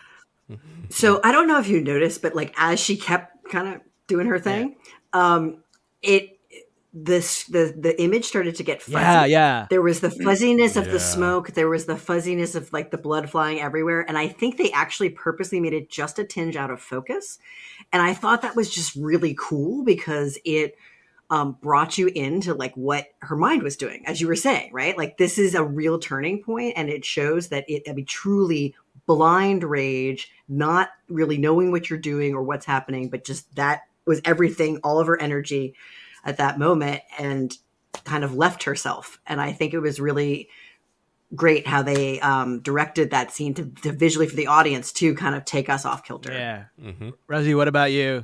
So I don't know if you noticed, but like as she kept kind of doing her thing, um, it this the the image started to get fuzzy. Yeah, yeah. There was the fuzziness of Yeah. the smoke. There was the fuzziness of like the blood flying everywhere. And I think they actually purposely made it just a tinge out of focus. And I thought that was just really cool because it um, brought you into like what her mind was doing, as you were saying, right? Like this is a real turning point, and it shows that it, I mean, truly blind rage, not really knowing what you're doing or what's happening, but just that was everything, all of her energy at that moment, and kind of left herself. And I think it was really great how they um, directed that scene to, to visually for the audience to kind of take us off kilter. Yeah. Mm-hmm. Rosie, what about you?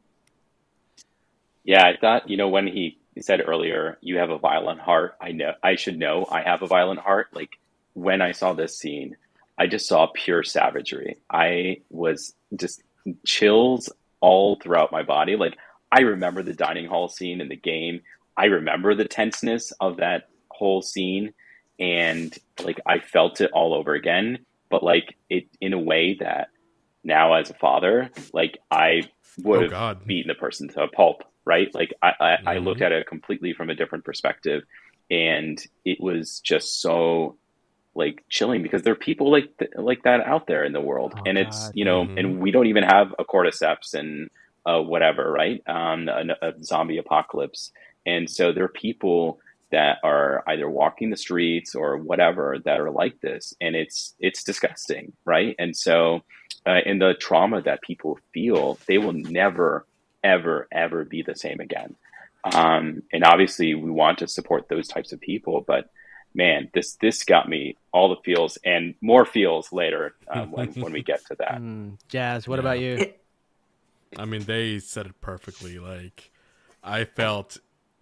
Yeah, I thought, you know, when he said earlier, you have a violent heart, I know, I should know I have a violent heart. Like, when I saw this scene, I just saw pure savagery. I was just chills all throughout my body. Like, I remember the dining hall scene in the game. I remember the tenseness of that whole scene. And like, I felt it all over again, but like it in a way that now as a father, like I would Oh, have God. beaten the person to a pulp, right? Like I, I, I Mhm. looked at it completely from a different perspective, and it was just so like chilling because there are people like th- like that out there in the world, Oh, and it's God. you know, Mhm. and we don't even have a cordyceps and uh, whatever, right? Um, a, a zombie apocalypse, and so there are people that are either walking the streets or whatever that are like this, and it's it's disgusting, right? And so, uh, in the trauma that people feel, they will never, ever, ever be the same again. Um, and obviously, we want to support those types of people, but man, this this got me all the feels and more feels later uh, when when we get to that. Mm, Jazz, what Yeah. about you? It, I mean, they said it perfectly. Like, I felt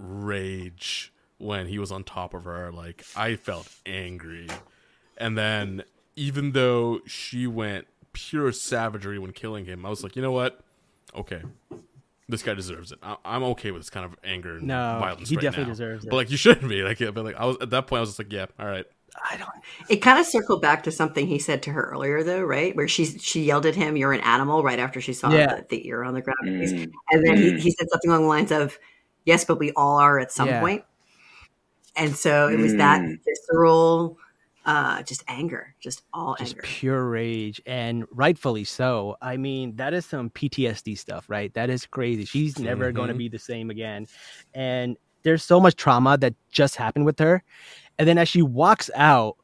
rage when he was on top of her. Like, I felt angry. And then, even though she went pure savagery when killing him, I was like, you know what? Okay. This guy deserves it. I- I'm okay with this kind of anger and No, violence he right definitely now. deserves it. But, like, you shouldn't be. Like, yeah, but, like, I was, at that point, I was just like, yeah, all right. I don't. it kind of circled back to something he said to her earlier, though, right? Where she she yelled at him, "You're an animal," right after she saw Yeah. the, the ear on the ground. Mm. And then he, Mm. he said something along the lines of, "Yes, but we all are at some Yeah. point." And so it was that Mm. visceral, uh, just anger, just all Just anger. pure rage, and rightfully so. I mean, that is some P T S D stuff, right? That is crazy. She's never going to Mhm. be the same again. And there's so much trauma that just happened with her. And then as she walks out,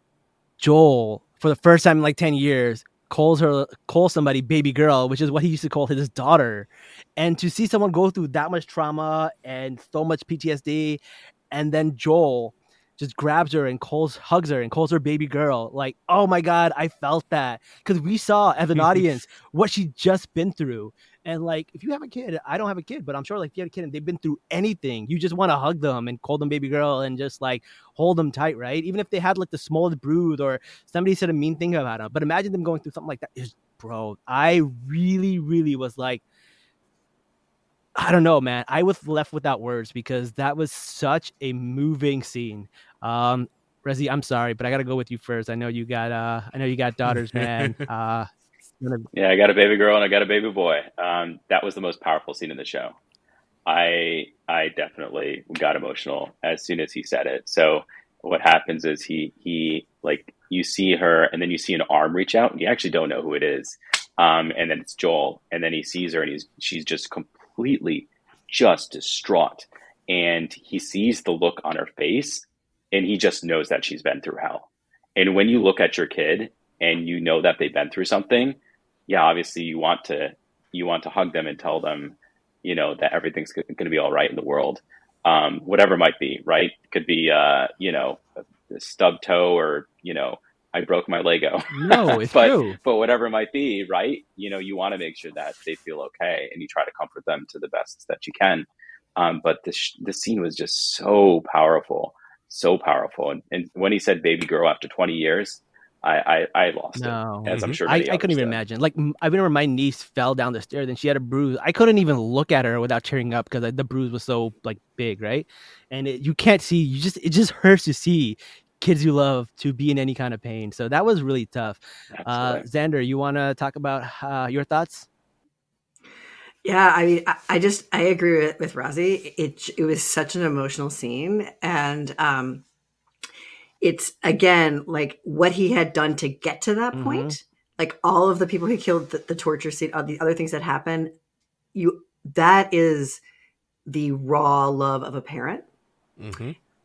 Joel, for the first time in like ten years, calls her, calls somebody baby girl, which is what he used to call his daughter. And to see someone go through that much trauma and so much P T S D, and then Joel just grabs her and calls, hugs her and calls her baby girl. Like, oh my God, I felt that. Because we saw as an audience what she'd just been through. And like, if you have a kid, I don't have a kid, but I'm sure like if you have a kid and they've been through anything, you just want to hug them and call them baby girl and just like hold them tight, right? Even if they had like the smallest bruise or somebody said a mean thing about them. But imagine them going through something like that. It's, bro, I really, really was like, I don't know, man. I was left without words because that was such a moving scene. Um, Rezi, I'm sorry, but I got to go with you first. I know you got, uh, I know you got daughters, man. Uh, you wanna- Yeah, I got a baby girl and I got a baby boy. Um, that was the most powerful scene in the show. I I definitely got emotional as soon as he said it. So what happens is he he like you see her and then you see an arm reach out and you actually don't know who it is. Um, and then it's Joel, and then he sees her and he's she's just completely just distraught. And he sees the look on her face and he just knows that she's been through hell. And when you look at your kid and you know that they've been through something, yeah, obviously you want to you want to hug them and tell them, you know, that everything's going to be all right in the world, um, whatever it might be, right? It could be, uh, you know, a stub toe or, you know, I broke my Lego. No, it's but, true. But whatever it might be, right? You know, you want to make sure that they feel okay and you try to comfort them to the best that you can. Um, but this this scene was just so powerful, so powerful. And, and when he said baby girl after twenty years, I, I, I lost No. it, as I'm Mhm. sure I, many I couldn't others even did. imagine. Like, m- I remember my niece fell down the stairs and she had a bruise. I couldn't even look at her without tearing up because the bruise was so like big, right? And it, you can't see. You just it just hurts to see kids you love to be in any kind of pain. So that was really tough. Uh, Absolutely. Xander, you want to talk about uh, your thoughts? Yeah, I mean, I, I just I agree with, with Razi. It it was such an emotional scene, and um, it's again like what he had done to get to that Mhm. point. Like all of the people he killed, the, the torture scene, all the other things that happen. You that is the raw love of a parent, Mm-hmm.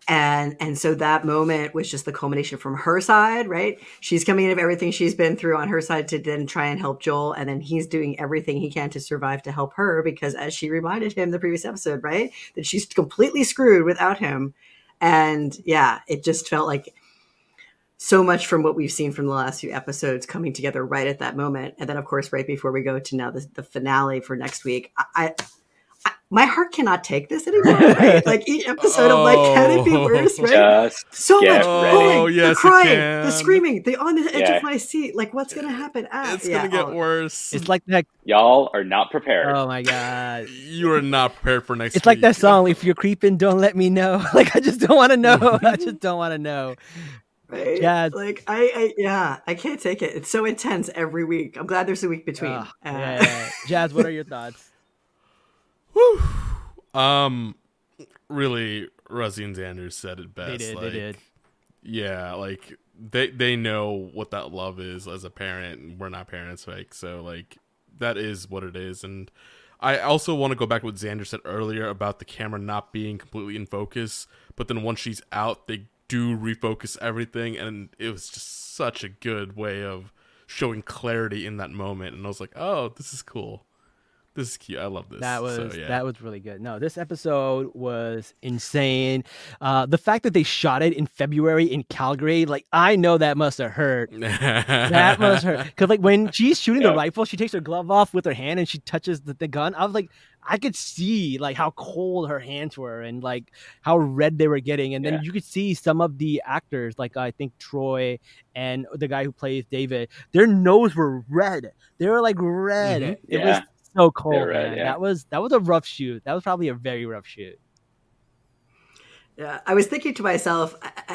And and so that moment was just the culmination from her side, right? She's coming in of everything she's been through on her side to then try and help Joel. And then he's doing everything he can to survive to help her because as she reminded him the previous episode, right? That she's completely screwed without him. And yeah, it just felt like so much from what we've seen from the last few episodes coming together right at that moment. And then of course, right before we go to now the, the finale for next week, I, I my heart cannot take this anymore, right? Like each episode, I'm like, can it be worse, right? Just so get much ready. pulling, Oh, yes, the it crying, can. the screaming, the on the edge Yeah. of my seat. Like, what's going to happen? Ah, It's yeah, gonna get oh, worse. It's like that. Y'all are not prepared. Oh my god. You are not prepared for next It's like week. that song. If you're creeping, don't let me know. Like I just don't want to know. I just don't want to know. Right? Jazz. Like, I, I, yeah, I can't take it. It's so intense every week. I'm glad there's a week between. Ah, Uh, yeah, yeah. Jazz, what are your thoughts? Whew. Um, really, Rusty and Xander said it best. They did. Like, They did. Yeah, like they they know what that love is as a parent, and we're not parents, like so. Like that is what it is, and I also want to go back to what Xander said earlier about the camera not being completely in focus, but then once she's out, they do refocus everything, and it was just such a good way of showing clarity in that moment. And I was like, oh, this is cool. This is cute. I love this. That was so, yeah. that was really good. No, this episode was insane. Uh, the fact that they shot it in February in Calgary, like I know that must have hurt. That must hurt. Because like when she's shooting Yeah. the rifle, she takes her glove off with her hand and she touches the, the gun. I was like, I could see like how cold her hands were and like how red they were getting. And then Yeah. you could see some of the actors, like I think Troy and the guy who plays David, their nose were red. They were like red. Mhm. It Yeah. was so cold, red, man. yeah. That was that was a rough shoot. That was probably a very rough shoot. Yeah, I was thinking to myself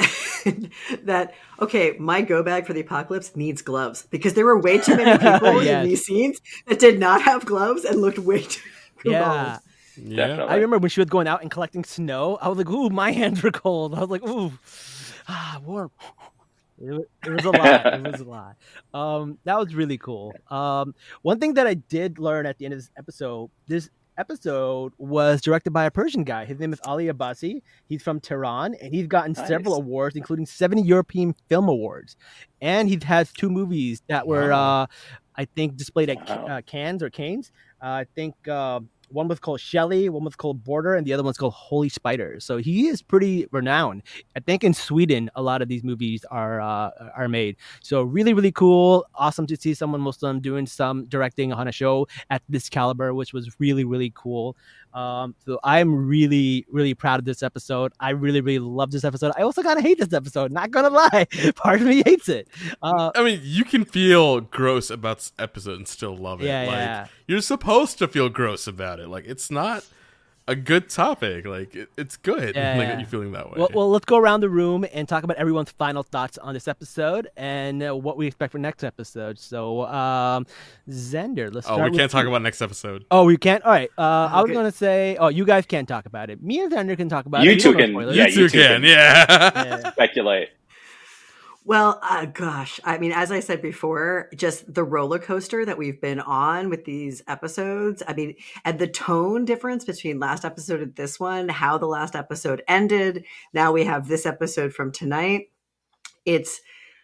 that, okay, my go bag for the apocalypse needs gloves because there were way too many people Yes. in these scenes that did not have gloves and looked way too cold. Yeah. yeah. Definitely. I remember when she was going out and collecting snow, I was like, ooh, my hands were cold. I was like, ooh, ah, warm. It was, it was a lot. It was a lot. Um, that was really cool. Um, one thing that I did learn at the end of this episode, this episode was directed by a Persian guy. His name is Ali Abbasi. He's from Tehran, and he's gotten Nice. several awards, including seven European Film Awards. And he has two movies that were, Wow. uh, I think, displayed at Wow. uh, Cannes or Canes. Uh, I think uh, one was called Shelley, one was called Border, and the other one's called Holy Spiders. So he is pretty renowned. I think in Sweden, a lot of these movies are uh, are made. So really, really cool. Awesome to see someone Muslim doing some directing on a show at this caliber, which was really, really cool. Um, so I'm really, really proud of this episode. I really, really love this episode. I also kind of hate this episode. Not gonna lie, part of me hates it. Uh, I mean, you can feel gross about this episode and still love it. Yeah, like, yeah. You're supposed to feel gross about it. Like, it's not a good topic. Like, it, it's good. Yeah, like, yeah. you feeling that way. Well, well, let's go around the room and talk about everyone's final thoughts on this episode and uh, what we expect for next episode. So, um, Xander, let's oh, start we with can't talk you. about next episode. Oh, we can't? All right. Uh, I was Okay. going to say, oh, you guys can't talk about it. Me and Xander can talk about You it. We two don't know can- spoilers. yeah, you two you two can, can. yeah. Yeah. Speculate. Well, uh, gosh, I mean, as I said before, just the roller coaster that we've been on with these episodes. I mean, and the tone difference between last episode and this one, how the last episode ended. Now we have this episode from tonight. It's,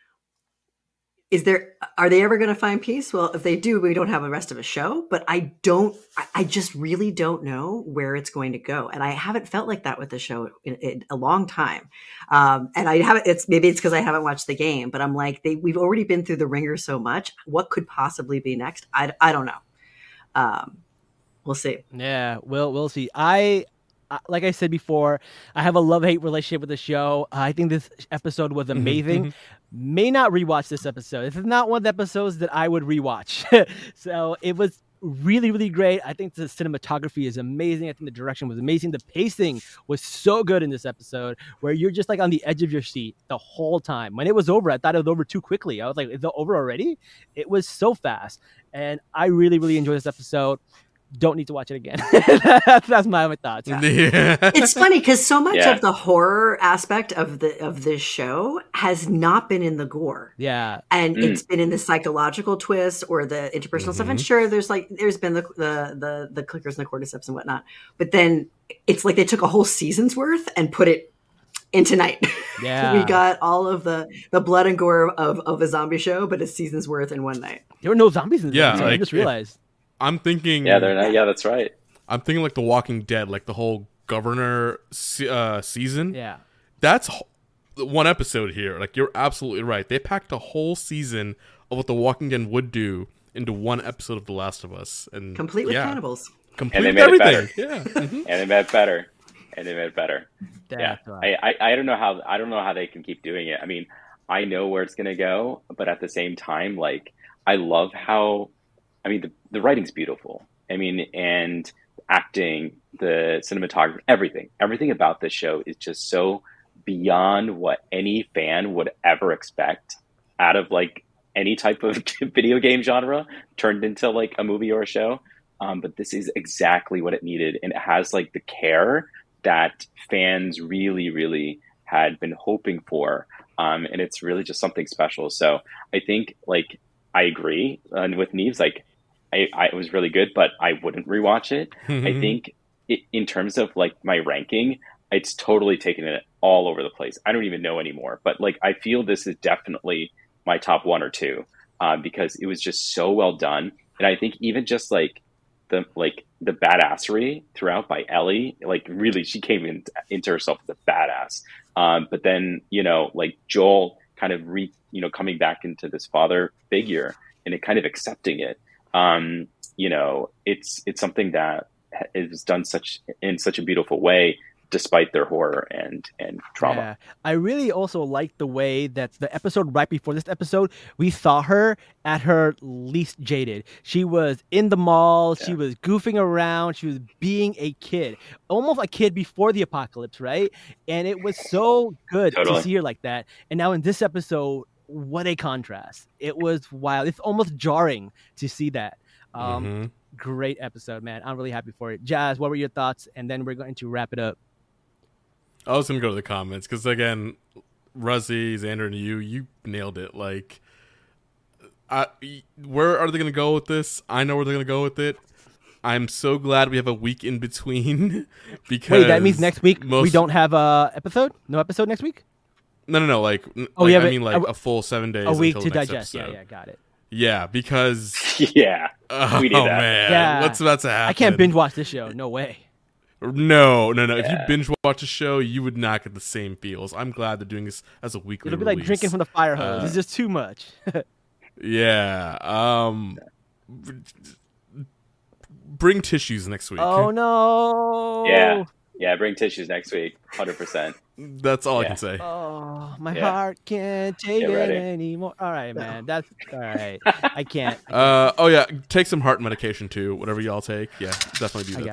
is there, are they ever going to find peace? Well, if they do, we don't have the rest of a show, but I don't, I, I just really don't know where it's going to go. And I haven't felt like that with the show in, in a long time. Um, and I haven't, it's maybe it's because I haven't watched the game, but I'm like, they, we've already been through the ringer so much. What could possibly be next? I, I don't know. Um, we'll see. Yeah, we'll we'll see. I uh, like I said before, I have a love-hate relationship with the show. I think this episode was amazing. May not rewatch this episode. This is not one of the episodes that I would rewatch. So it was really, really great. I think the cinematography is amazing. I think the direction was amazing. The pacing was so good in this episode where you're just like on the edge of your seat the whole time. When it was over, I thought it was over too quickly. I was like, is it over already? It was so fast. And I really, really enjoyed this episode. Don't need to watch it again. that's, that's my my thoughts. Yeah. It's funny because so much Yeah. of the horror aspect of the of this show has not been in the gore. Yeah. And Mm. it's been in the psychological twist or the interpersonal stuff. And sure, there's like there's been the, the the the clickers and the cordyceps and whatnot. But then it's like they took a whole season's worth and put it in tonight. Yeah. We got all of the, the blood and gore of, of a zombie show, but a season's worth in one night. There were no zombies in this Yeah, episode. I like, just it- realized. I'm thinking. Yeah, they're not. Yeah, that's right. I'm thinking like The Walking Dead, like the whole Governor se- uh, season. Yeah. That's h- one episode here. Like, you're absolutely right. They packed a whole season of what The Walking Dead would do into one episode of The Last of Us, and Complete with yeah, cannibals. complete And with they made it everything. Yeah. Mhm. And they made it better. And they made it better. Yeah, That's right. I, I, I don't know how I don't know how they can keep doing it. I mean, I know where it's gonna go, but at the same time, like I love how, I mean, the, the writing's beautiful. I mean, and acting, the cinematography, everything, everything about this show is just so beyond what any fan would ever expect out of like any type of video game genre turned into like a movie or a show. Um, but this is exactly what it needed, and it has like the care that fans really, really had been hoping for. Um, and it's really just something special. So I think like, I agree and with Neves, like I, I it was really good, but I wouldn't rewatch it. I think it, in terms of like my ranking, it's totally taken it all over the place. I don't even know anymore, but like, I feel this is definitely my top one or two, uh, because it was just so well done. And I think even just like the, like the badassery throughout by Ellie, like really, she came in, into herself as a badass. Um, but then, you know, like Joel kind of re, you know, coming back into this father figure and it kind of accepting it. Um, you know, it's, it's something that is done such in such a beautiful way, despite their horror and, and trauma. Yeah. I really also like the way that the episode right before this episode, we saw her at her least jaded. She was in the mall. Yeah. She was goofing around. She was being a kid, almost a kid before the apocalypse, right? And it was so good totally. to see her like that. And now in this episode, what a contrast. It was wild. It's almost jarring to see that. Um, mm-hmm. Great episode, man. I'm really happy for it. Jazz, what were your thoughts? And then we're going to wrap it up. I was gonna go to the comments because again, Ruszy, Xander, and you, you nailed it. Like, I, where are they gonna go with this? I know where they're gonna go with it. I'm so glad we have a week in between because wait, that means next week most... we don't have a episode. No episode next week. No, no, no. Like, oh like, yeah, I mean like a, a full seven days, a week until to the next digest. episode. Yeah, yeah, got it. Yeah, because yeah, oh, we need that. Man, yeah. what's about to happen? I can't binge watch this show. No way. No, no, no. Yeah. If you binge watch a show, you would not get the same feels. I'm glad they're doing this as a weekly It'll be release. like drinking from the fire hose. Uh, it's just too much. yeah. Um. Bring tissues next week. Oh no. Yeah. Yeah. Bring tissues next week. one hundred percent. That's all yeah. I can say. Oh, my yeah. heart can't take Get it ready. anymore. All right, man. That's all right. I can't. I can't. Uh. Oh yeah. Take some heart medication too. Whatever y'all take. Yeah. Definitely do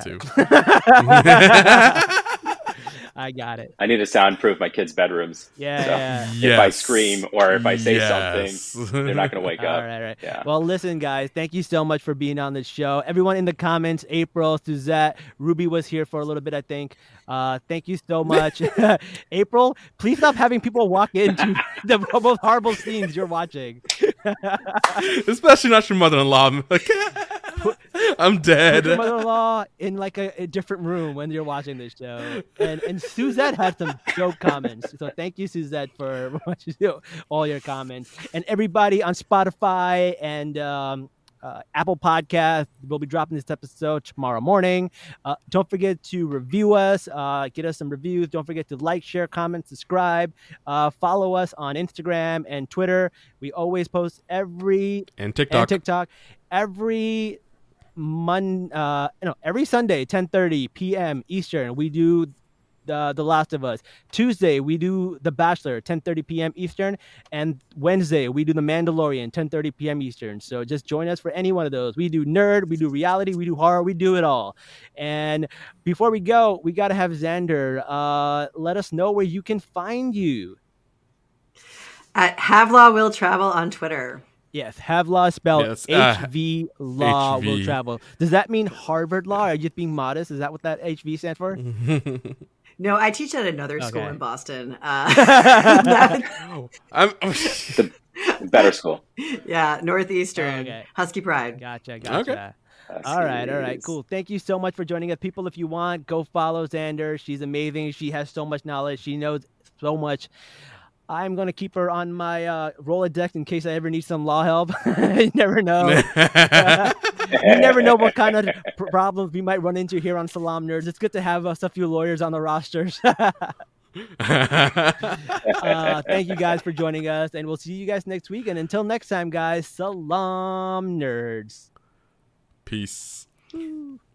I that got too. I got it. I need to soundproof my kids' bedrooms. Yeah. So yeah. if Yes. I scream or if I say Yes. something, they're not going to wake All up. right, right. Yeah. Well, listen, guys, thank you so much for being on this show. Everyone in the comments, April, Suzette, Ruby was here for a little bit, I think. Uh, thank you so much. April, please stop having people walk into the most horrible scenes you're watching. Especially not your mother-in-law. I'm dead. Put your mother-in-law in like a, a different room when you're watching this show. And and Suzette had some dope comments. So thank you, Suzette, for all your comments. And everybody on Spotify and um, uh, Apple Podcast, we'll be dropping this episode tomorrow morning. Uh, don't forget to review us. Uh, get us some reviews. Don't forget to like, share, comment, subscribe. Uh, follow us on Instagram and Twitter. We always post every... And TikTok. And TikTok. Every... Mon, uh, you know, every Sunday, ten thirty p.m. Eastern, we do the The Last of Us. Tuesday, we do The Bachelor, ten thirty p.m. Eastern, and Wednesday, we do The Mandalorian, ten thirty p.m. Eastern. So just join us for any one of those. We do nerd, we do reality, we do horror, we do it all. And before we go, we got to have Xander uh, let us know where you can find you. At Havlaw Will Travel on Twitter. Yes, have law spelled Yes, uh, H V law H V. will travel. Does that mean Harvard law? Or are you just being modest? Is that what that H V stands for? No, I teach at another school Okay. in Boston. Uh, that- I'm, The better school. yeah, Northeastern. Okay. Husky Pride. Gotcha, gotcha. Okay. All right, all right, cool. Thank you so much for joining us. People, if you want, go follow Xander. She's amazing. She has so much knowledge. She knows so much. I'm going to keep her on my uh, Rolodex in case I ever need some law help. You never know. You never know what kind of pr- problems we might run into here on Salam Nerds. It's good to have us a few lawyers on the rosters. uh, thank you guys for joining us, and we'll see you guys next week. And until next time, guys, Salam Nerds. Peace. Woo.